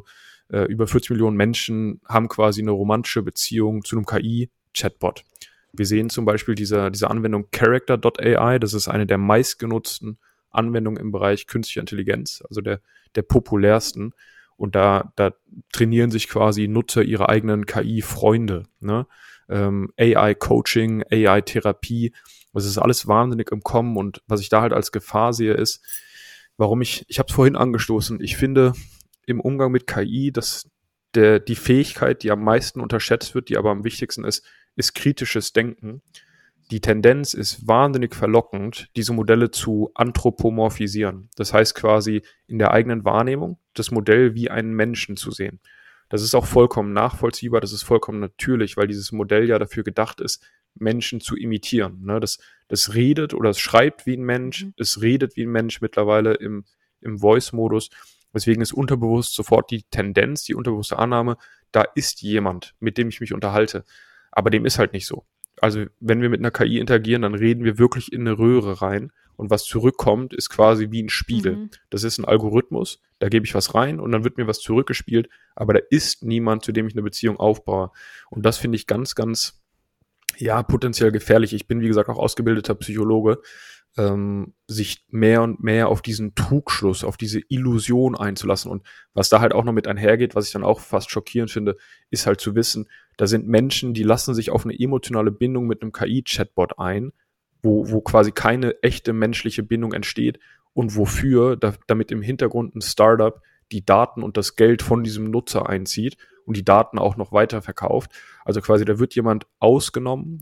über 40 Millionen Menschen haben quasi eine romantische Beziehung zu einem KI-Chatbot. Wir sehen zum Beispiel diese Anwendung Character.ai, das ist eine der meistgenutzten Anwendungen im Bereich künstlicher Intelligenz, also der populärsten. Und da trainieren sich quasi Nutzer ihre eigenen KI-Freunde, ne? AI-Coaching, AI-Therapie, das ist alles wahnsinnig im Kommen. Und was ich da halt als Gefahr sehe, ist, warum ich habe es vorhin angestoßen, ich finde im Umgang mit KI, dass die Fähigkeit, die am meisten unterschätzt wird, die aber am wichtigsten ist kritisches Denken. Die Tendenz ist wahnsinnig verlockend, diese Modelle zu anthropomorphisieren. Das heißt quasi in der eigenen Wahrnehmung das Modell wie einen Menschen zu sehen. Das ist auch vollkommen nachvollziehbar, das ist vollkommen natürlich, weil dieses Modell ja dafür gedacht ist, Menschen zu imitieren. Ne? Das redet oder es schreibt wie ein Mensch, es redet wie ein Mensch mittlerweile im Voice-Modus. Deswegen ist unterbewusst sofort die Tendenz, die unterbewusste Annahme, da ist jemand, mit dem ich mich unterhalte. Aber dem ist halt nicht so. Also wenn wir mit einer KI interagieren, dann reden wir wirklich in eine Röhre rein und was zurückkommt, ist quasi wie ein Spiegel. Das ist ein Algorithmus, da gebe ich was rein und dann wird mir was zurückgespielt, aber da ist niemand, zu dem ich eine Beziehung aufbaue. Und das finde ich ganz, ganz, ja, potenziell gefährlich. Ich bin, wie gesagt, auch ausgebildeter Psychologe, sich mehr und mehr auf diesen Trugschluss, auf diese Illusion einzulassen. Und was da halt auch noch mit einhergeht, was ich dann auch fast schockierend finde, ist halt zu wissen, da sind Menschen, die lassen sich auf eine emotionale Bindung mit einem KI-Chatbot ein, wo quasi keine echte menschliche Bindung entsteht und wofür, damit im Hintergrund ein Startup die Daten und das Geld von diesem Nutzer einzieht und die Daten auch noch weiterverkauft. Also quasi, da wird jemand ausgenommen,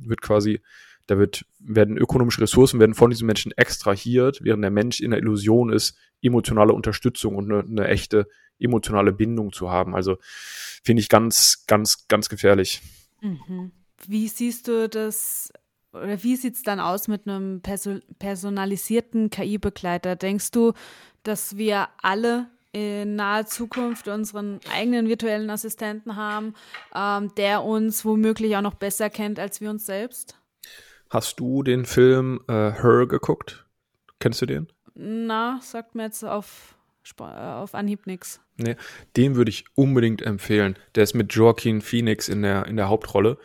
werden ökonomische Ressourcen werden von diesem Menschen extrahiert, während der Mensch in der Illusion ist, emotionale Unterstützung und eine echte emotionale Bindung zu haben. Also finde ich ganz, ganz, ganz gefährlich. Wie siehst du das, oder wie sieht es dann aus mit einem personalisierten KI-Begleiter? Denkst du, dass wir alle in naher Zukunft unseren eigenen virtuellen Assistenten haben, der uns womöglich auch noch besser kennt als wir uns selbst? Hast du den Film Her geguckt? Kennst du den? Na, sagt mir jetzt auf Anhieb nichts. Nee, den würde ich unbedingt empfehlen. Der ist mit Joaquin Phoenix in der Hauptrolle.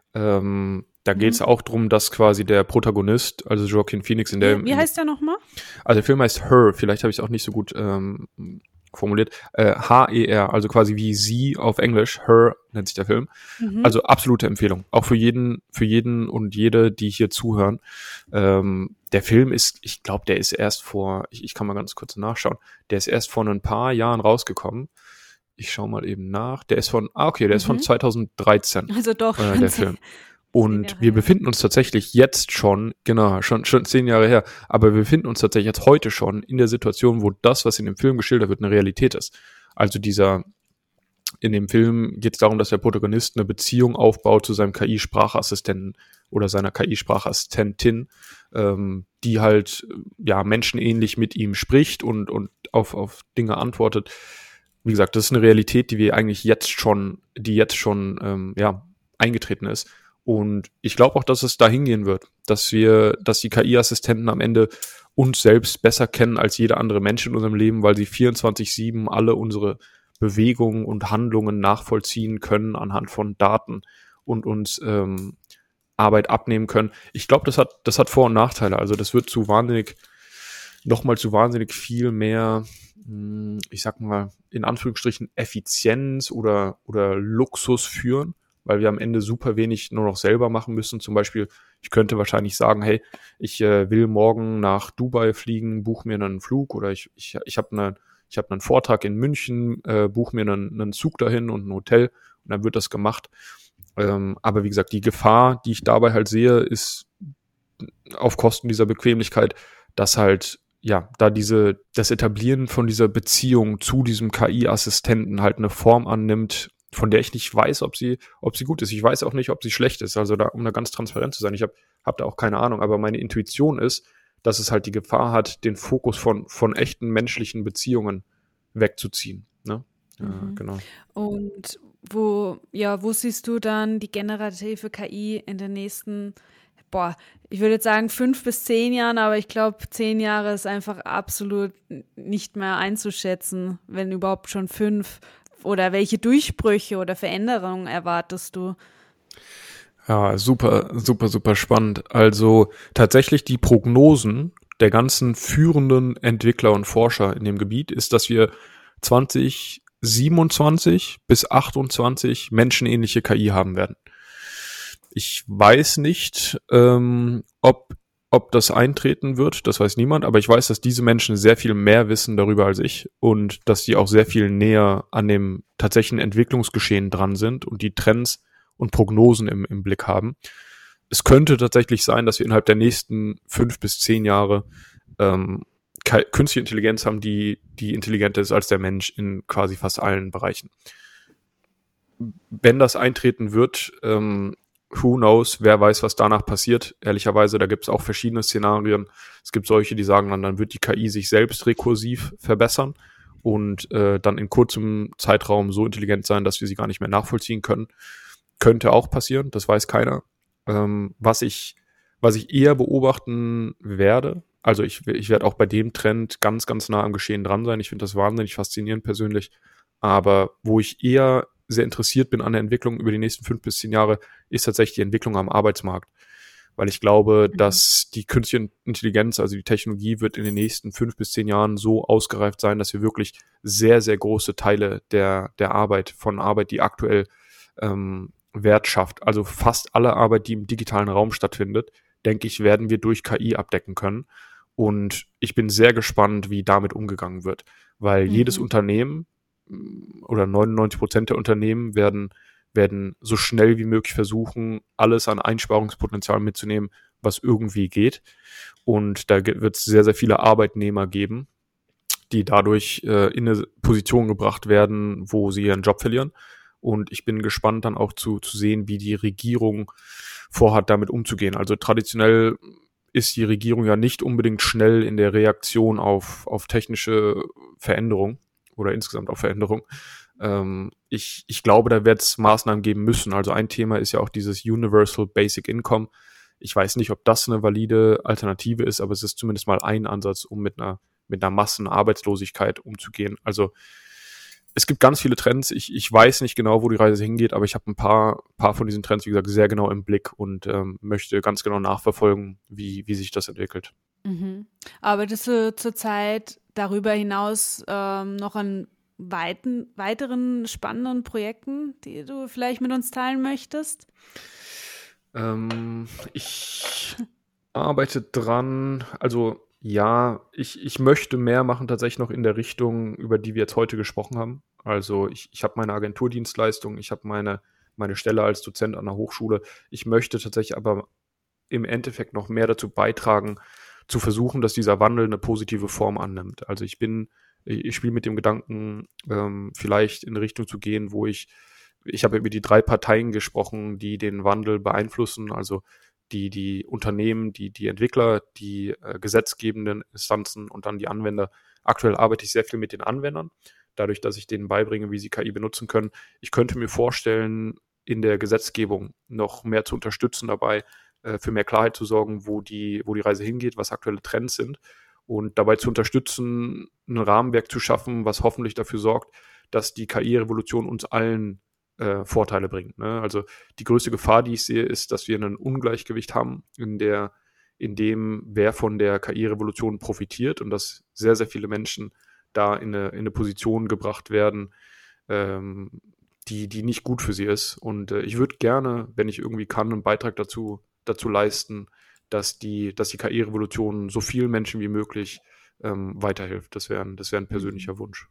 Da geht es auch darum, dass quasi der Protagonist, also Joaquin Phoenix Wie heißt der nochmal? Also der Film heißt Her, vielleicht habe ich es auch nicht so gut formuliert. Her, also quasi wie sie auf Englisch. Her nennt sich der Film. Also absolute Empfehlung. Auch für jeden und jede, die hier zuhören. Der Film ist, ich glaube, der ist erst ich kann mal ganz kurz nachschauen. Der ist erst vor ein paar Jahren rausgekommen. Ich schaue mal eben nach. Der ist von 2013. Also doch. Der Film. Und wir befinden uns tatsächlich jetzt schon 10 Jahre her, aber wir befinden uns tatsächlich jetzt heute schon in der Situation, wo das, was in dem Film geschildert wird, eine Realität ist. Also in dem Film geht es darum, dass der Protagonist eine Beziehung aufbaut zu seinem KI-Sprachassistenten oder seiner KI-Sprachassistentin, die halt menschenähnlich mit ihm spricht und auf Dinge antwortet. Wie gesagt, das ist eine Realität, die jetzt schon eingetreten ist. Und ich glaube auch, dass es dahin gehen wird, dass die KI-Assistenten am Ende uns selbst besser kennen als jeder andere Mensch in unserem Leben, weil sie 24/7 alle unsere Bewegungen und Handlungen nachvollziehen können anhand von Daten und uns Arbeit abnehmen können. Ich glaube, das hat Vor- und Nachteile. Also das wird nochmal zu wahnsinnig viel mehr, ich sag mal, in Anführungsstrichen Effizienz oder Luxus führen, weil wir am Ende super wenig nur noch selber machen müssen. Zum Beispiel, ich könnte wahrscheinlich sagen, hey, ich will morgen nach Dubai fliegen, buche mir einen Flug, oder ich habe einen Vortrag in München, buche mir einen Zug dahin und ein Hotel, und dann wird das gemacht. Aber wie gesagt, die Gefahr, die ich dabei halt sehe, ist auf Kosten dieser Bequemlichkeit, dass halt das Etablieren von dieser Beziehung zu diesem KI-Assistenten halt eine Form annimmt, von der ich nicht weiß, ob sie gut ist. Ich weiß auch nicht, ob sie schlecht ist. Also um da ganz transparent zu sein, ich hab da auch keine Ahnung, aber meine Intuition ist, dass es halt die Gefahr hat, den Fokus von echten menschlichen Beziehungen wegzuziehen. Ne? Genau. Und wo siehst du dann die generative KI in den nächsten, ich würde jetzt sagen 5 bis 10 Jahren, aber ich glaube 10 Jahre ist einfach absolut nicht mehr einzuschätzen, wenn überhaupt schon 5. oder welche Durchbrüche oder Veränderungen erwartest du? Ja, super, super, super spannend. Also tatsächlich die Prognosen der ganzen führenden Entwickler und Forscher in dem Gebiet ist, dass wir 2027 bis 28 menschenähnliche KI haben werden. Ich weiß nicht, ob das eintreten wird, das weiß niemand, aber ich weiß, dass diese Menschen sehr viel mehr wissen darüber als ich und dass die auch sehr viel näher an dem tatsächlichen Entwicklungsgeschehen dran sind und die Trends und Prognosen im Blick haben. Es könnte tatsächlich sein, dass wir innerhalb der nächsten 5 bis 10 Jahre künstliche Intelligenz haben, die intelligenter ist als der Mensch in quasi fast allen Bereichen. Wenn das eintreten wird, who knows, wer weiß, was danach passiert. Ehrlicherweise, da gibt es auch verschiedene Szenarien. Es gibt solche, die sagen dann wird die KI sich selbst rekursiv verbessern und dann in kurzem Zeitraum so intelligent sein, dass wir sie gar nicht mehr nachvollziehen können. Könnte auch passieren, das weiß keiner. Was ich eher beobachten werde, also ich werde auch bei dem Trend ganz, ganz nah am Geschehen dran sein. Ich finde das wahnsinnig faszinierend persönlich. Aber wo ich eher sehr interessiert bin an der Entwicklung über die nächsten 5 bis 10 Jahre, ist tatsächlich die Entwicklung am Arbeitsmarkt. Weil ich glaube, dass die künstliche Intelligenz, also die Technologie, wird in den nächsten 5 bis 10 Jahren so ausgereift sein, dass wir wirklich sehr, sehr große Teile der Arbeit, die aktuell Wert schafft, also fast alle Arbeit, die im digitalen Raum stattfindet, denke ich, werden wir durch KI abdecken können. Und ich bin sehr gespannt, wie damit umgegangen wird, weil jedes Unternehmen oder 99% der Unternehmen werden so schnell wie möglich versuchen, alles an Einsparungspotenzial mitzunehmen, was irgendwie geht. Und da wird es sehr, sehr viele Arbeitnehmer geben, die dadurch in eine Position gebracht werden, wo sie ihren Job verlieren. Und ich bin gespannt dann auch zu sehen, wie die Regierung vorhat, damit umzugehen. Also traditionell ist die Regierung ja nicht unbedingt schnell in der Reaktion auf technische Veränderung oder insgesamt auf Veränderung. Ich glaube, da wird es Maßnahmen geben müssen. Also ein Thema ist ja auch dieses Universal Basic Income. Ich weiß nicht, ob das eine valide Alternative ist, aber es ist zumindest mal ein Ansatz, um mit einer Massenarbeitslosigkeit umzugehen. Also es gibt ganz viele Trends. Ich weiß nicht genau, wo die Reise hingeht, aber ich habe ein paar von diesen Trends, wie gesagt, sehr genau im Blick und möchte ganz genau nachverfolgen, wie sich das entwickelt. Arbeitest du zurzeit darüber hinaus noch an weiteren spannenden Projekten, die du vielleicht mit uns teilen möchtest? Ich arbeite dran, also ja, ich möchte mehr machen tatsächlich noch in der Richtung, über die wir jetzt heute gesprochen haben. Also ich habe meine Agenturdienstleistung, ich habe meine Stelle als Dozent an der Hochschule. Ich möchte tatsächlich aber im Endeffekt noch mehr dazu beitragen, zu versuchen, dass dieser Wandel eine positive Form annimmt. Also ich spiele mit dem Gedanken, vielleicht in eine Richtung zu gehen, wo ich habe über die 3 Parteien gesprochen, die den Wandel beeinflussen, also die Unternehmen, die Entwickler, die gesetzgebenden Instanzen und dann die Anwender. Aktuell arbeite ich sehr viel mit den Anwendern, dadurch, dass ich denen beibringe, wie sie KI benutzen können. Ich könnte mir vorstellen, in der Gesetzgebung noch mehr zu unterstützen dabei, für mehr Klarheit zu sorgen, wo die Reise hingeht, was aktuelle Trends sind und dabei zu unterstützen, ein Rahmenwerk zu schaffen, was hoffentlich dafür sorgt, dass die KI-Revolution uns allen Vorteile bringt. Ne? Also die größte Gefahr, die ich sehe, ist, dass wir ein Ungleichgewicht haben, in dem wer von der KI-Revolution profitiert und dass sehr, sehr viele Menschen da in eine Position gebracht werden, die nicht gut für sie ist. Und ich würde gerne, wenn ich irgendwie kann, einen Beitrag dazu leisten, dass die KI-Revolution so vielen Menschen wie möglich weiterhilft. Das wäre ein persönlicher Wunsch.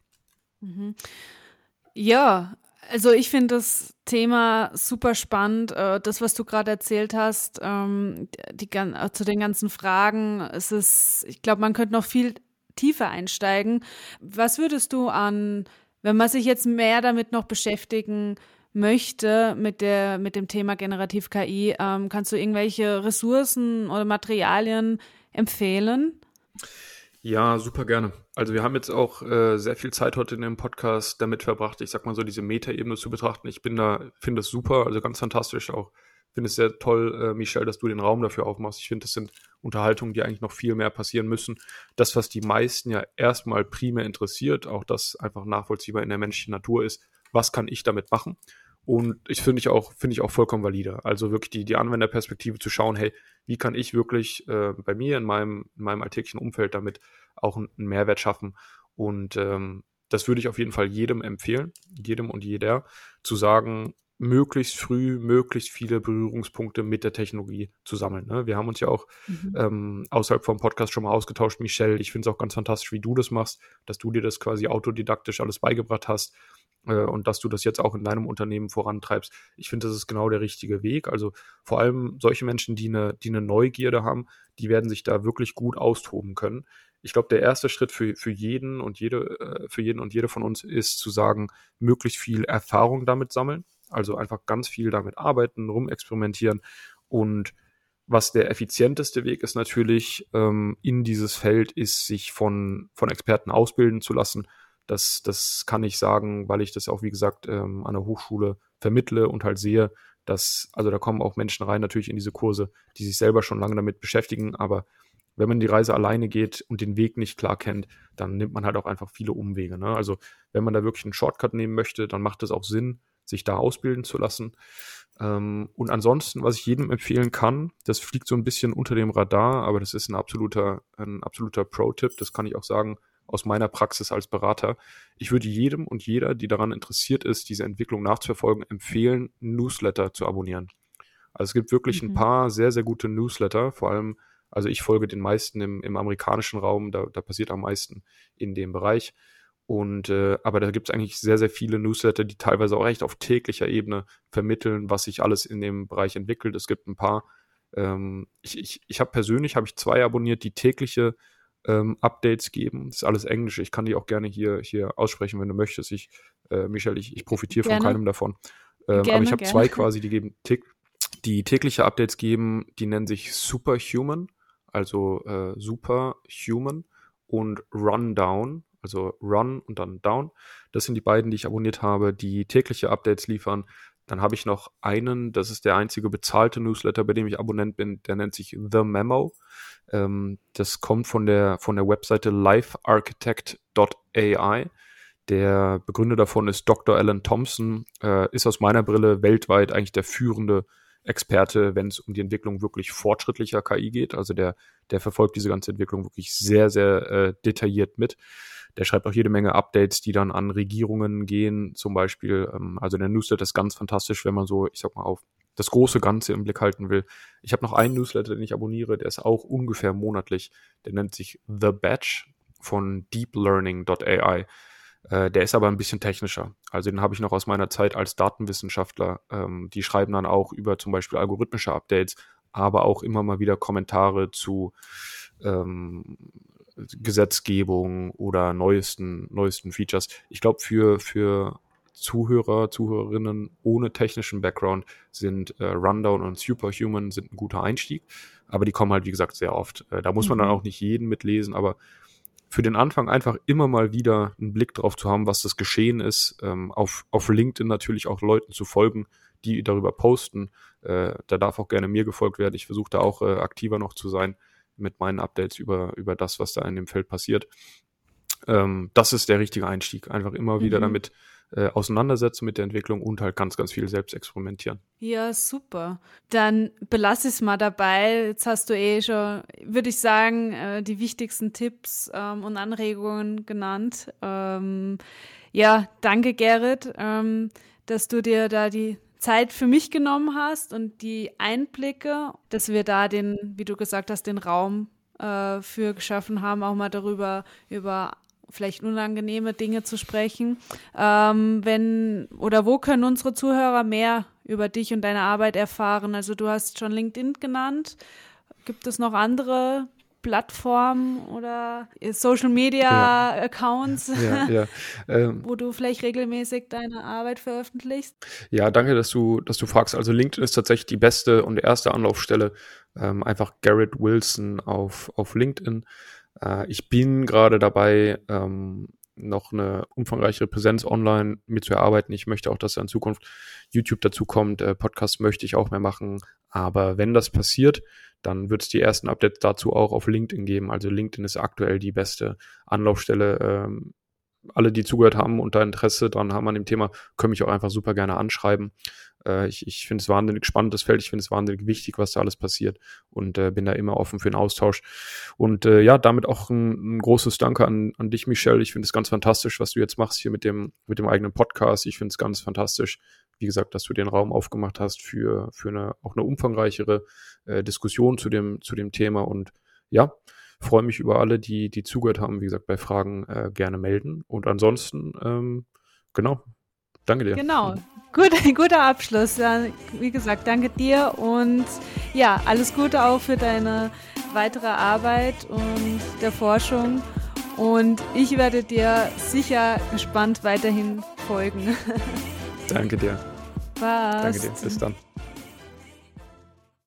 Ja, also ich finde das Thema super spannend. Das, was du gerade erzählt hast, zu den ganzen Fragen, ich glaube, man könnte noch viel tiefer einsteigen. Was würdest du wenn man sich jetzt mehr damit noch beschäftigen möchte, mit dem Thema Generativ KI, kannst du irgendwelche Ressourcen oder Materialien empfehlen? Ja, super gerne. Also wir haben jetzt auch sehr viel Zeit heute in dem Podcast damit verbracht, ich sag mal so, diese Metaebene zu betrachten. Finde das super, also ganz fantastisch auch. Finde es sehr toll, Michelle, dass du den Raum dafür aufmachst. Ich finde, das sind Unterhaltungen, die eigentlich noch viel mehr passieren müssen. Das, was die meisten ja erstmal primär interessiert, auch das einfach nachvollziehbar in der menschlichen Natur ist, was kann ich damit machen? Und finde ich auch vollkommen valide. Also wirklich die Anwenderperspektive zu schauen, hey, wie kann ich wirklich bei mir in meinem alltäglichen Umfeld damit auch einen Mehrwert schaffen? Und das würde ich auf jeden Fall jedem empfehlen, jedem und jeder, zu sagen, möglichst früh, möglichst viele Berührungspunkte mit der Technologie zu sammeln. Ne? Wir haben uns ja auch außerhalb vom Podcast schon mal ausgetauscht, Michelle. Ich finde es auch ganz fantastisch, wie du das machst, dass du dir das quasi autodidaktisch alles beigebracht hast und dass du das jetzt auch in deinem Unternehmen vorantreibst. Ich finde, das ist genau der richtige Weg. Also vor allem solche Menschen, die eine Neugierde haben, die werden sich da wirklich gut austoben können. Ich glaube, der erste Schritt für jeden und jede von uns ist zu sagen, möglichst viel Erfahrung damit sammeln. Also einfach ganz viel damit arbeiten, rumexperimentieren. Und was der effizienteste Weg ist natürlich in dieses Feld, ist, sich von Experten ausbilden zu lassen. Das kann ich sagen, weil ich das auch, wie gesagt, an der Hochschule vermittle und halt sehe, dass, also da kommen auch Menschen rein, natürlich in diese Kurse, die sich selber schon lange damit beschäftigen, aber wenn man die Reise alleine geht und den Weg nicht klar kennt, dann nimmt man halt auch einfach viele Umwege. Ne? Also wenn man da wirklich einen Shortcut nehmen möchte, dann macht es auch Sinn, sich da ausbilden zu lassen. Und ansonsten, was ich jedem empfehlen kann, das fliegt so ein bisschen unter dem Radar, aber das ist ein absoluter Pro-Tipp, das kann ich auch sagen, aus meiner Praxis als Berater. Ich würde jedem und jeder, die daran interessiert ist, diese Entwicklung nachzuverfolgen, empfehlen, Newsletter zu abonnieren. Also es gibt wirklich ein paar sehr, sehr gute Newsletter, vor allem, also ich folge den meisten im amerikanischen Raum, da passiert am meisten in dem Bereich. Und aber da gibt es eigentlich sehr, sehr viele Newsletter, die teilweise auch echt auf täglicher Ebene vermitteln, was sich alles in dem Bereich entwickelt. Es gibt ein paar, ich habe persönlich, habe ich 2 abonniert, die tägliche Updates geben. Das ist alles Englisch. Ich kann die auch gerne hier aussprechen, wenn du möchtest. Michael, ich profitiere von keinem davon. Aber ich habe 2 quasi, die geben die tägliche Updates geben, die nennen sich Superhuman, also Superhuman und Rundown, also Run und dann Down. Das sind die beiden, die ich abonniert habe, die tägliche Updates liefern. Dann habe ich noch einen, das ist der einzige bezahlte Newsletter, bei dem ich Abonnent bin, der nennt sich The Memo. Das kommt von der Webseite lifearchitect.ai. Der Begründer davon ist Dr. Alan Thompson, ist aus meiner Brille weltweit eigentlich der führende Experte, wenn es um die Entwicklung wirklich fortschrittlicher KI geht. Also der verfolgt diese ganze Entwicklung wirklich sehr, sehr detailliert mit. Der schreibt auch jede Menge Updates, die dann an Regierungen gehen, zum Beispiel. Also der Newsletter ist ganz fantastisch, wenn man so, ich sag mal, auf das große Ganze im Blick halten will. Ich habe noch einen Newsletter, den ich abonniere, der ist auch ungefähr monatlich. Der nennt sich The Batch von deeplearning.ai. Der ist aber ein bisschen technischer. Also den habe ich noch aus meiner Zeit als Datenwissenschaftler. Die schreiben dann auch über zum Beispiel algorithmische Updates, aber auch immer mal wieder Kommentare zu Gesetzgebung oder neuesten Features. Ich glaube, für Zuhörer, Zuhörerinnen ohne technischen Background sind Rundown und Superhuman sind ein guter Einstieg, aber die kommen halt, wie gesagt, sehr oft. Da muss man dann auch nicht jeden mitlesen, aber für den Anfang einfach immer mal wieder einen Blick drauf zu haben, was das Geschehen ist, auf LinkedIn natürlich auch Leuten zu folgen, die darüber posten. Da darf auch gerne mir gefolgt werden. Ich versuche da auch aktiver noch zu sein mit meinen Updates über das, was da in dem Feld passiert. Das ist der richtige Einstieg. Einfach immer wieder damit auseinandersetzen mit der Entwicklung und halt ganz, ganz viel selbst experimentieren. Ja, super. Dann belasse ich es mal dabei. Jetzt hast du schon, würde ich sagen, die wichtigsten Tipps und Anregungen genannt. Ja, danke, Gerrit, dass du dir da die Zeit für mich genommen hast und die Einblicke, dass wir da wie du gesagt hast, den Raum für geschaffen haben, auch mal über vielleicht unangenehme Dinge zu sprechen. Wo können unsere Zuhörer mehr über dich und deine Arbeit erfahren? Also du hast schon LinkedIn genannt. Gibt es noch andere Plattformen oder Social Media Accounts, wo du vielleicht regelmäßig deine Arbeit veröffentlichst? Ja, danke, dass du fragst. Also LinkedIn ist tatsächlich die beste und erste Anlaufstelle. Einfach Garrett Wilson auf LinkedIn. Ich bin gerade dabei, noch eine umfangreichere Präsenz online mit zu erarbeiten. Ich möchte auch, dass in Zukunft YouTube dazu kommt. Podcasts möchte ich auch mehr machen. Aber wenn das passiert, dann wird es die ersten Updates dazu auch auf LinkedIn geben. Also LinkedIn ist aktuell die beste Anlaufstelle alle, die zugehört haben und da Interesse dran haben an dem Thema, können mich auch einfach super gerne anschreiben. Ich finde es wahnsinnig spannend, das Feld. Ich finde es wahnsinnig wichtig, was da alles passiert und bin da immer offen für den Austausch. Und damit auch ein großes Danke an dich, Michelle. Ich finde es ganz fantastisch, was du jetzt machst hier mit dem eigenen Podcast. Ich finde es ganz fantastisch, wie gesagt, dass du den Raum aufgemacht hast für auch eine umfangreichere Diskussion zu dem Thema. Und ja, freue mich über alle, die zugehört haben. Wie gesagt, bei Fragen gerne melden. Und ansonsten, genau, danke dir. Genau, guter Abschluss. Ja, wie gesagt, danke dir und ja, alles Gute auch für deine weitere Arbeit und der Forschung. Und ich werde dir sicher gespannt weiterhin folgen. Danke dir. Passt. Danke dir. Bis dann.